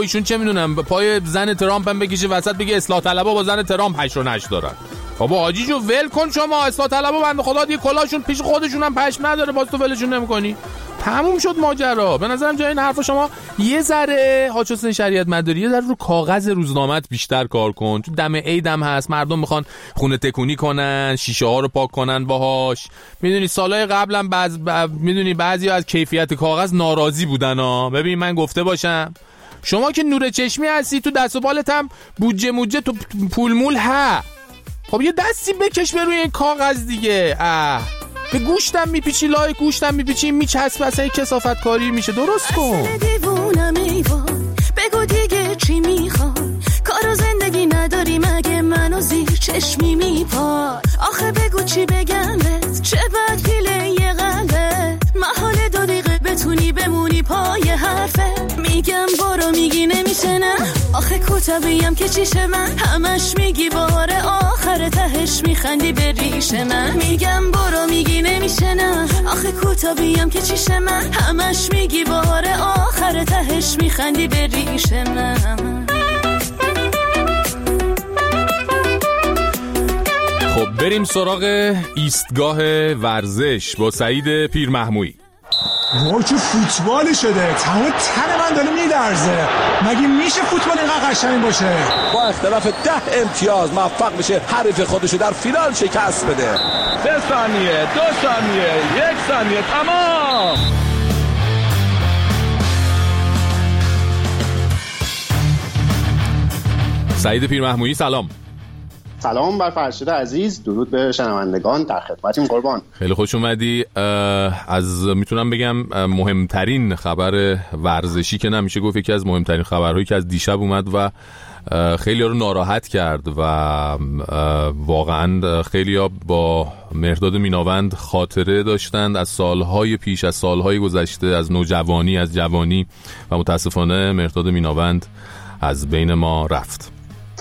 نمیدونم پای زن ترامپ هم بکشه وسط بگه اصلاح طلبا با زن ترامپ هشت و نشت دارن. بابا حاجی جو ول کن شما، اصلاح طلبا بنده خدا دیگه کلاشون پیش خودشون هم پشم نداره، باز تو ولشون نمی‌کنی. تموم شد ماجرا. به نظرم جای این حرفا شما یه ذره حاج حسین شریعت مداری یه ذره رو کاغذ روزنامه‌ات بیشتر کار کن. تو دم عید هم هست، مردم میخوان خونه تکونی کنن، شیشه ها رو پاک کنن باهاش. میدونی سالهای قبلم بعض ب... میدونی بعضی از کیفیت کاغذ ناراضی بودن ها. ببین من گفته باشم شما که نور چشمی هستی، تو دست و بالت هم بودجه موجه تو پول مول ها. خب یه دستی بکش به روی این کاغذ دیگه. اه به گوشتم میپیچی، لای گوشتم میپیچی، میچسب اصلا کثافت کاری میشه. درست کن. دیوونم ایوان بگو دیگه چی میخوای، کارو زندگی نداری مگه منو زیر چشمی میپای. آخه بگو چی بگم بهت، چه بد پیله یه قلبه، محال دو دقیقه بتونی بمونی پای حرفه. میگم برو میگی نمیشه نه، آخه کوتاهیم که چیشه من، همش میگی بار آخر تهش میخندی به ریش من. میگم برو میگی نمیشه نه، آخه کوتاهیم که چیشه من، همش میگی بار آخر تهش میخندی به ریش من. خب بریم سراغ ایستگاه ورزش با سعید پیرمحمویی. وای چه فوتبالی شده، تمام تن من داره میلرزه. مگه میشه فوتبال اینقدر قشنگ باشه؟ با اختلاف ده امتیاز موفق میشه حریف خودشو در فینال شکست بده. سه ثانیه، دو ثانیه، یک ثانیه، تمام. سعید پیرمحمویی سلام. سلام بر فرشید عزیز، درود به شنوندگان، در خدمتیم قربان. خیلی خوش اومدی. از میتونم بگم مهمترین خبر ورزشی که نمیشه گفت یکی از مهمترین خبرهایی که از دیشب اومد و خیلی ها رو ناراحت کرد و واقعا خیلی ها با مهرداد میناوند خاطره داشتند از سالهای پیش، از سالهای گذشته، از نوجوانی، از جوانی و متاسفانه مهرداد میناوند از بین ما رفت.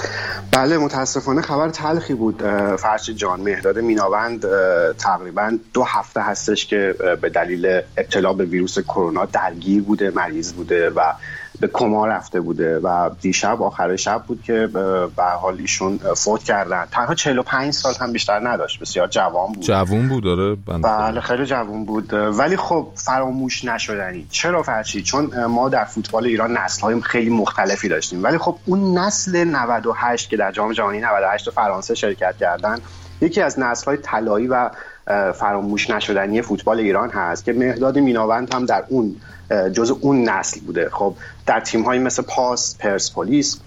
بله متاسفانه خبر تلخی بود فرشید جان. مهرداد میناوند تقریبا دو هفته هستش که به دلیل ابتلا به ویروس کرونا درگیر بوده، مریض بوده و به کما رفته بوده و دیشب آخر شب بود که به حال ایشون فوت کردن. تنها چهل و پنج سال هم بیشتر نداشت، بسیار جوان بود. جوان بود داره. بله خیلی جوان بود، ولی خب فراموش نشدنی. چرا فرشید؟ چون ما در فوتبال ایران نسل‌های خیلی مختلفی داشتیم، ولی خب اون نسل نود و هشت که در جام جهانی نود و هشت فرانسه شرکت کردن یکی از نسل‌های طلایی و فراموش نشدنی فوتبال ایران هست که مهرداد میناوند هم در اون جزء اون نسل بوده. خب در تیم‌هایی مثل پاس، پرسپولیس،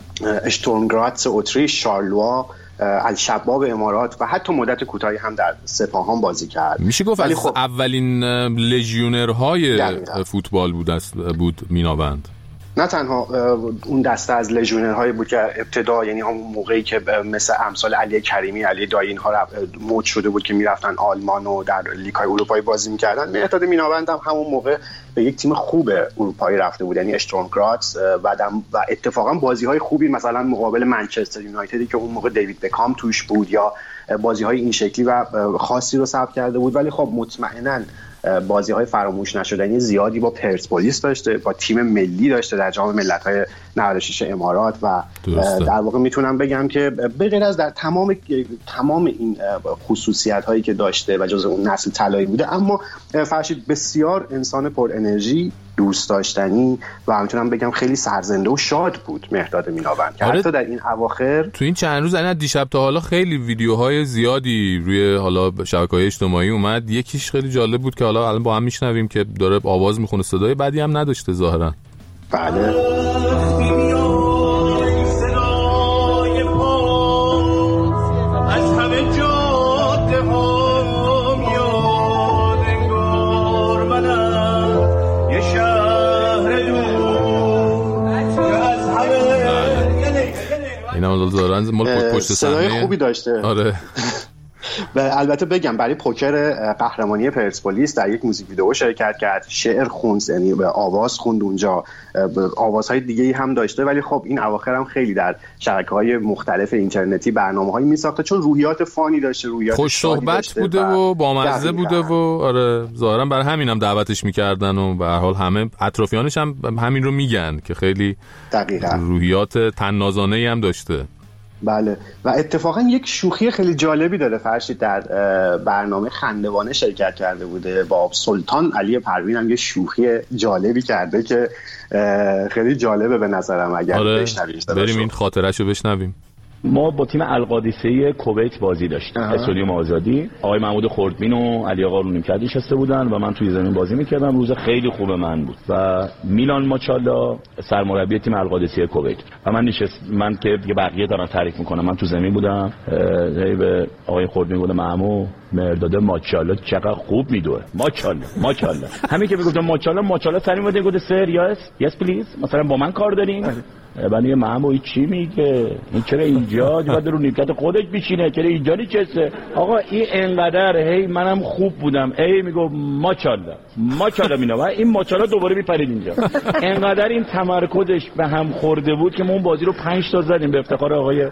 اشتورم گراتس اتریش، شارلوا، الشباب امارات و حتی مدت کوتاهی هم در سپاهان بازی کرد. میشه گفت از خب اولین لژیونرهای فوتبال بود بود میناوند. نه تنها اون دسته از لژیونرهایی بود که ابتدا، یعنی همون موقعی که مثل امثال علی کریمی، علی دایی اینها مد شده بود که میرفتن آلمان و در لیگ‌های اروپایی بازی می‌کردن، مهرداد میناوند هم همون موقع به یک تیم خوب اروپایی رفته بود، یعنی اشتورم گراتس و و اتفاقا بازی‌های خوبی مثلا مقابل منچستر یونایتدی که اون موقع دیوید بکام توش بود یا بازی‌های این شکلی و خاصی رو ثبت کرده بود. ولی خب مطمئناً بازی‌های فراموش نشدنی زیادی با پرسپولیس داشته، با تیم ملی داشته در جام ملت‌های نود و شش امارات و درسته. در واقع میتونم بگم که به غیر از در تمام تمام این خصوصیت‌هایی که داشته و جزء اون نسل طلایی بوده، اما فرشید بسیار انسان پر انرژی، دوست داشتنی و میتونم بگم خیلی سرزنده و شاد بود مهرداد میناوند که حتی در این اواخر تو این چند روز از دیشب تا حالا خیلی ویدیوهای زیادی روی حالا شبکه‌های اجتماعی اومد. یکیش خیلی جالب بود که حالا الان با هم میشنویم که داره آواز میخونه، صدای بدی هم نداشته ظاهرا. بله اینا دارن مال پشت صحنه صدای خوبی داشته. آره و البته بگم برای پوکر قهرمانی پرسپولیس در یک موزیک ویدئو شرکت کرد، شعر خوند، یعنی به آواز خوند اونجا، آوازهای دیگه‌ای هم داشته. ولی خب این اواخر هم خیلی در شبکه‌های مختلف اینترنتی برنامه‌هایی می‌ساخته چون روحیات فانی داشته، روحیات خوش صحبت بوده و بامزه بوده و آره ظاهرا برای همینم دعوتش می‌کردن و به هر حال همه اطرافیانش هم همین رو میگن که خیلی دقیقاً روحیات طنازانه‌ای هم داشته. بله و اتفاقا یک شوخی خیلی جالبی داره فرشید، در برنامه خندوانه شرکت کرده بوده با سلطان علی پروین، هم یه شوخی جالبی کرده که خیلی جالبه به نظرم اگر آره بشنویم. بریم این خاطره‌شو بشنویم. ما با تیم القادسیه کویت بازی داشتیم، استادیوم آزادی. آقای محمود خردبین و علی آقا رونیمکد نشسته بودن و من توی زمین بازی میکردم. روز خیلی خوب من بود و میلان ماچالا سرمربی تیم القادسیه کویت و من نشست، من که بقیه دارن تعریف میکنم، من تو زمین بودم، هی به آقای خردبین گفتم محمود مرداد ماچالا چقدر خوب میدوه، ماچالا ماچالا همین که میگفتم ماچالا ماچالا سری اومد گفت سر یس یس پلیز، مثلا با من کار دارین؟ ولی محمود چی میگه؟ این چرا اینجا بعد رو نیمکت خودش بشینه، چرا اینجا نشسته؟ آقا این انقدر هی منم خوب بودم، ای میگه ماچالا ماچالا مینا، این ماچالا دوباره میپرید اینجا. انقدر این تمرکزش به هم خورده بود که ما اون بازی رو پنج تا زدیم به افتخار آقای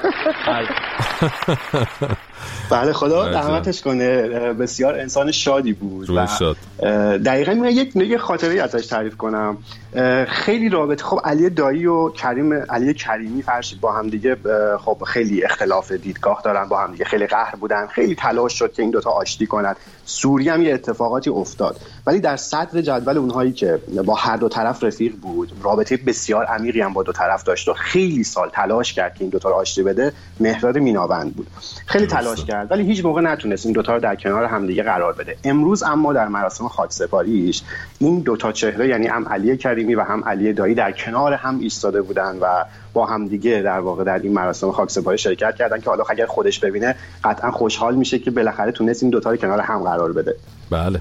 بله خدا رحمتش کنه. بسیار انسان شادی بود و دقیقاً من یک یک خاطره ازش تعریف کنم. خیلی رابطه خب علی دایی و کریم علی کریمی فرشید با هم دیگه خب خیلی اختلاف دیدگاه دارن، با هم دیگه خیلی قهر بودن، خیلی تلاش شد که این دوتا آشتی کنن. سوریه هم یه اتفاقاتی افتاد ولی در صدر جدول اونهایی که با هر دو طرف رفیق بود، رابطه بسیار عمیقی هم با دو طرف داشت و خیلی سال تلاش کرد که این دوتا رو آشتی بده، مهراد میناوند بود. خیلی تلاش کرد ولی هیچ موقع نتونست این دوتا رو در کنار همدیگه قرار بده. امروز اما در مراسم خاکسپاریش این دوتا چهره، یعنی هم علی کریمی و هم علی دایی، در کنار هم ایستاده بودن و با هم دیگه در واقع در این مراسم خاکسپاری شرکت کردن که حالا اگر خودش ببینه قطعا خوشحال میشه که بالاخره تونست این دوتا رو کنار هم قرار بده. بله.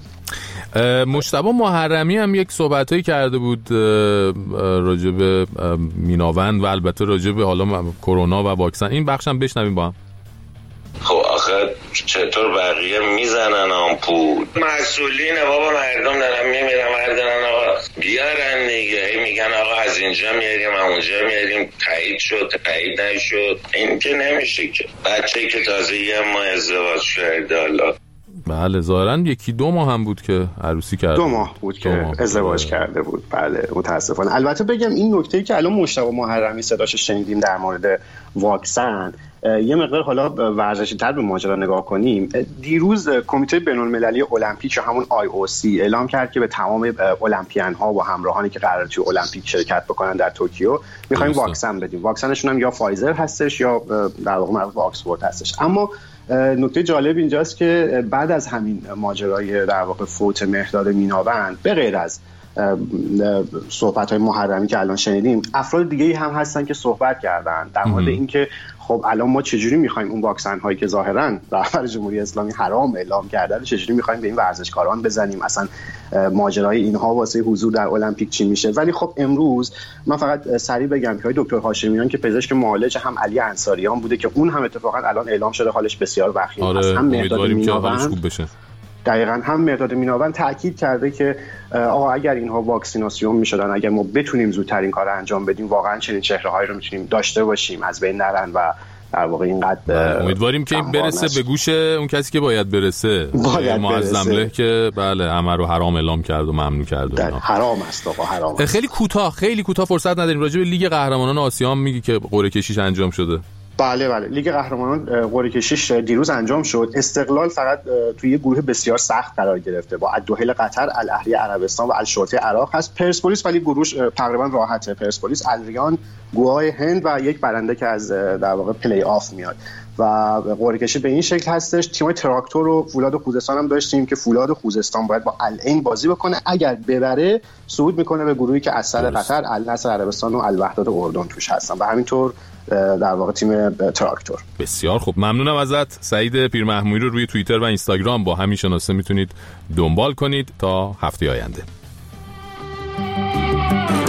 مجتبی محرمی هم یک صحبتایی کرده بود راجع به میناوند و البته راجع به حالا کرونا و واکسن. این بخش هم بشنویم با هم. خب آخه چطور بقیه میزنن آمپول؟ مسئولین بابا، مردم دارن میمیرن، مردن آقا بیارن دیگه، میگن آقا از اینجا میاریم اونجا میاریم، تایید شد تایید نشد، این که نمیشه که. بچه‌ای که تازه یه ماه ازدواج کرده حالا بله ظاهرا یکی دو ماه هم بود که عروسی کرده، دو ماه بود که ماه ازدواج کرده بود. بله متاسفانه. البته بگم این نکته‌ای که الان مجتبی محرمی صداشو شنیدیم در مورد واکسن، یه مقدار حالا ورزشی تر به ماجرا نگاه کنیم. دیروز کمیته بین‌المللی المپیک یا همون آی او سی اعلام کرد که به تمام المپیان ها و همراهانی که قراره توی المپیک شرکت بکنن در توکیو می‌خوایم واکسن بدیم. واکسنشون هم یا فایزر هستش یا در واقع معروف آکسفورد هستش. اما نکته جالب اینجاست که بعد از همین ماجرای در واقع فوت مهرداد میناوند، به غیر از صحبت‌های محرمی که الان شنیدیم، افراد دیگه‌ای هم هستن که صحبت کردن در مورد اینکه خب الان ما چجوری می‌خوایم اون واکسن هایی که ظاهراً رهبر جمهوری اسلامی حرام اعلام کرده چجوری می‌خوایم به این ورزشکاران بزنیم، اصلا ماجرای اینها واسه حضور در المپیک چی میشه. ولی خب امروز من فقط سریع بگم که دکتر هاشمیان که پزشک معالج هم علی انصاریان بوده که اون هم اتفاقاً الان اعلام شده حالش بسیار وخیم است، آره، هم مهرداد میناوند خوب بشه. دقیقاً هم مهرداد میناوند تاکید کرده که آقا اگر اینها واکسیناسیون میشدن، اگر ما بتونیم زودتر این کار انجام بدیم، واقعا چنین چهره‌هایی رو میتونیم داشته باشیم، از بین نرن و در واقع اینقدر امیدواریم که این برسه به گوش اون کسی که باید برسه، معظم که بله همه رو حرام اعلام کرد و ممنوع کرد و حرام است آقا حرام است. خیلی کوتاه خیلی کوتاه فرصت نداریم. راجع به لیگ قهرمانان آسیا هم میگی که قرعه کشیش انجام شده. بله بله لیگ قهرمانان قرعه کشیش دیروز انجام شد. استقلال فقط توی یه گروه بسیار سخت قرار گرفته با الدوحیل قطر، الاهلی عربستان و الشرطه عراق هست. پرسپولیس ولی گروهش تقریبا راحته. پرسپولیس، الریان، گوهای هند و یک برنده که از در واقع پلی آف میاد و قرعه کشی به این شکل هستش. تیم‌های تراکتور و فولاد خوزستان هم داشتیم که فولاد خوزستان باید با العین بازی بکنه، اگر ببره صعود میکنه به گروهی که اسد قطر، النصر عربستان و الوحدات اردن توش هستن و همینطور در واقع تیم تراکتور. بسیار خوب، ممنونم ازت. سعید پیرمحمودی رو روی توییتر و اینستاگرام با همین شناسه میتونید دنبال کنید تا هفته آینده.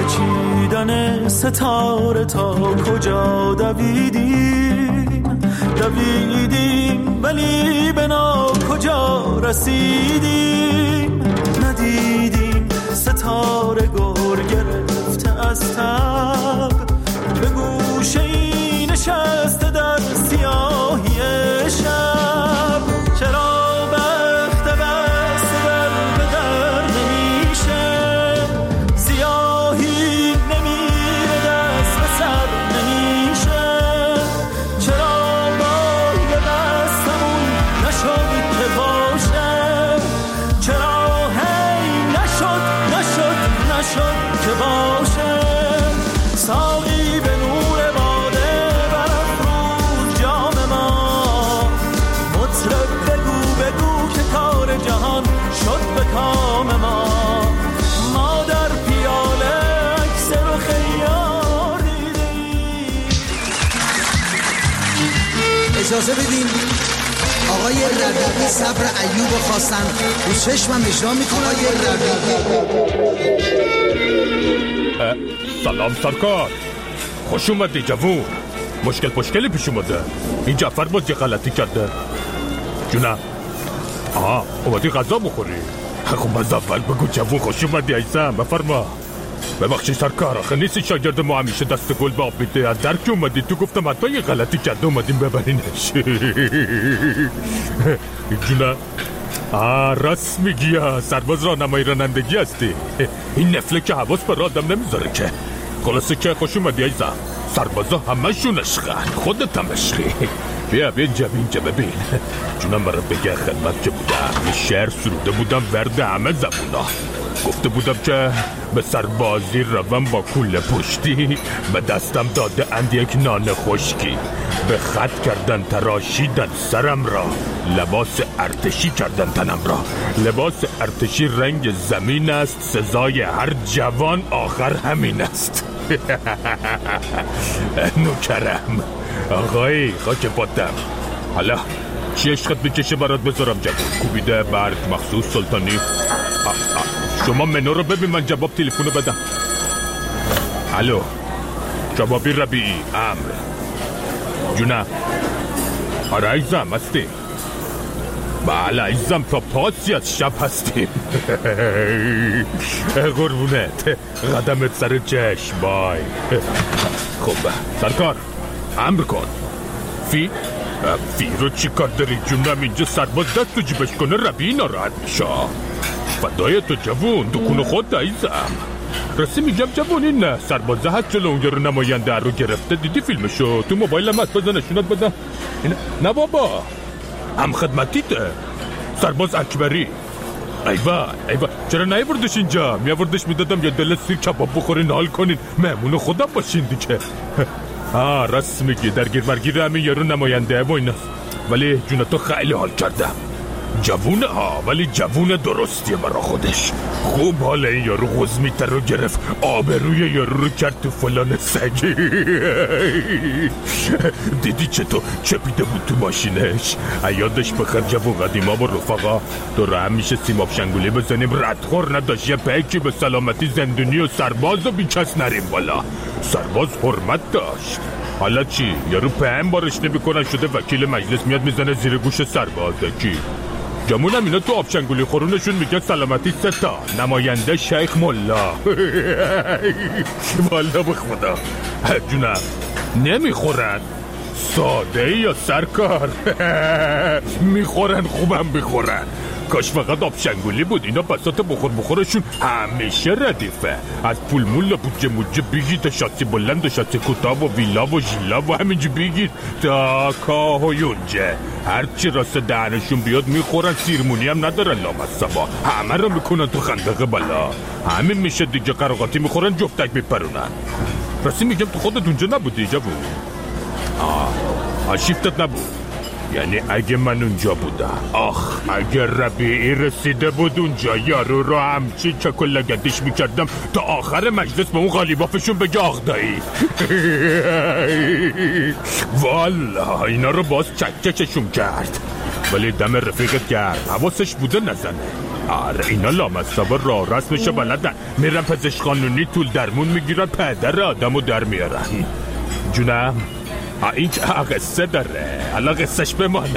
چیدن ستاره تا کجا دویدیم، دویدیم ولی به نا کجا رسیدیم، ندیدیم ستاره گر گرفته از تب، به گوشه ای نشسته در سیاهی شب. چرا بخت بسته در به در نمیشه، سیاهی نمیره دست به سر نمیشه. چرا بال دستمون نشد که باشه، چرا هی نشد نشد نشد که باشه. ساقی به نور باده برافروز جام ما، مطرب بگو بگو که کار جهان شد به کام ما. ما در پیاله عکس رو خیار دیدیم. اجازه بدین آقای ربیعی صبر ایوب خواستن رو چشمم اجرا میکنه. آقای ربیعی. سلام سرکار، خوش اومدی جوون. مشکل پشکلی پیش اومده، این جعفر باز یه غلطی کرده. جونم آها اومدی غذا بخوری؟ خب از اول بگو جوون خوش اومدی عزیزم، بفرما. ببخشی سرکار، آخه نیستی شاگرد ما همیشه دست گل به آب میده. از درک اومدی تو، گفتم حتی یه غلطی کرده اومدیم ببرینش. جونم آه راست میگی، سرباز راهنمای رانندگی هستی. این نفله که حواس بر آدم نمیذاره که. خلاصه که خوش اومدی عزیزم. سربازا همشون عشقن، خودت هم عشقی. بیا بیا اینجا اینجا ببین. جونم برای بگه خدمت که بودم یه شعر سروده بودم ورد همه زبونا. گفته بودم که به سربازی روم با کوله پشتی، به دستم داده اند یک نان خشکی. به خط کردن تراشیدن سرم را، لباس ارتشی کردن تنم را. لباس ارتشی رنگ زمین است، سزای هر جوان آخر همین است. نوکرم آقای خاک پاتم. حالا چی عشقت بکشه برات بذارم جوان؟ کوبیده برگ مخصوص سلطانی. آ آ. شما منو رو ببین، من جواب تلفنو بدم. الو جوابی ربیعی امر. جونم آره عزیزم هستیم. بله عزیزم تا پاسی از شب هستیم. قربونت، قدمت سر چشم. بای. خب سرکار امر کن. فی فی رو چی کار داری جونم؟ اینجا سرباز دست تو جیبش کنه ربیعی ناراحت میشه. فدای تو جوون، دکون خود عزیزم. راستی میگم جوون، این سربازه هست جلو اون یارو نماینده رو گرفته، دیدی فیلمشو؟ تو موبایلم هست، بزن نشونت بدم. نه بابا هم خدمتیته، سرباز اکبری. ایوه ایوه چرا نیوردش اینجا؟ میوردش میدادم یه دل سیر کباب بخورین حال کنین، مهمون خودم باشین دیگه. آه راست میگی، درگیر مرگیر همین یارو نماینده و ایناست. ولی جون تو خیلی حال کردم. جوونه ها، ولی جوون درستیه برا خودش. خوب حال این یارو غزمیتر رو گرفت، آبروی یارو رو کرد تو فلان سگی. دیدی چطور چپیده بود تو ماشینش؟ یادش بخیر جوون قدیما با رفقا دور هم میشه سیماب شنگولی بزنیم، ردخور نداشت یه پیکی به سلامتی زندونی و سرباز و بیچس نریم بالا. سرباز حرمت داشت. حالا چی؟ یارو پهم بارش نمیکنن شده وکیل مجلس میاد میزنه زیر گوش سرباز. کی؟ جمونم اینا تو آبشنگولی خورونشون میگه سلامتی ستا، نماینده شیخ ملا. والا به خدا جونم نمیخورن. ساده یا سرکار؟ میخورن، خوبم بخورن. کاش فقط آبشنگولی بود، اینا بساط بخور بخورشون همیشه ردیفه. از پول مولا بوجه موجه بگیر تا شاسی بلند و شاسی کوتاه و ویلا و ژیلا و همینجا بگیر تا کاه و یونجه. هرچی راست دهنشون بیاد میخورن، سیرمونی هم ندارن لامصبا، همه رو میکنن تو خندق بالا. همین میشه دیگه، قراقاتی میخورن جفتک میپرونن. راستی میگم تو خودت اونجا نبودی جوون؟ آه آشیفتت نبود؟ یعنی اگه من اونجا بودم، آخ اگه ربیعی رسیده بود اونجا، یارو رو همچی چکل لگدش میکردم تا آخر مجلس به اون غالیبافشون بگه آخ دایی. والا اینا رو باز چکچششون کرد، ولی دم رفیقت کرد، حواسش بوده نزنه. آره اینا لامصبا را رسمش بلدن، میرن پزشک قانونی طول درمون میگیرن، پدر آدمو در میارن. جونم این که قصه داره، الان قصهش بماند.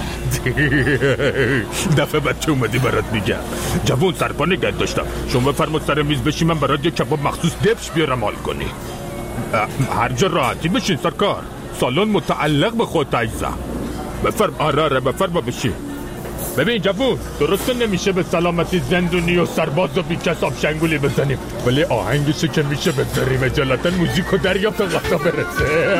دفعه بعد که اومدی برات میگم. جوون سرپا نگه داشتم، شما بفرمود سر میز بشی من برات یه کباب مخصوص دبش بیارم حال کنی. هر جا راحتی بشین سرکار، سالن متعلق به خود عزیزم. بفرم. آره آره بفرما بشین. ببین جوون، درسته نمیشه به سلامتی زندونی و سرباز و بیکس آب شنگولی بزنیم، ولی آهنگشو که میشه بذاریم، اجالتا موزیک و دریا تا غذا برسه.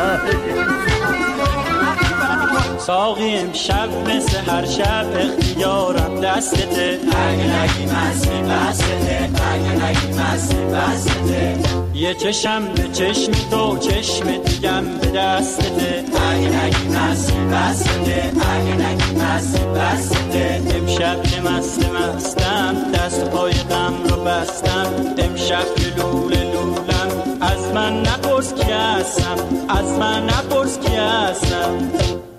ساقی امشب مثل هر شب اختیارم دستته، اگه نگی مستی بسته، اگه نگی مستی بسته، یه چشم به چشمی تو چشم دیگم به دستته، اگه نگی مستی بسته، اگه نگی مستی بسته، امشب که مست مستم دست پای غم رو بستم، امشب که لوله لولم، از من نپرس کی هستم، از من نپرس کی هستم.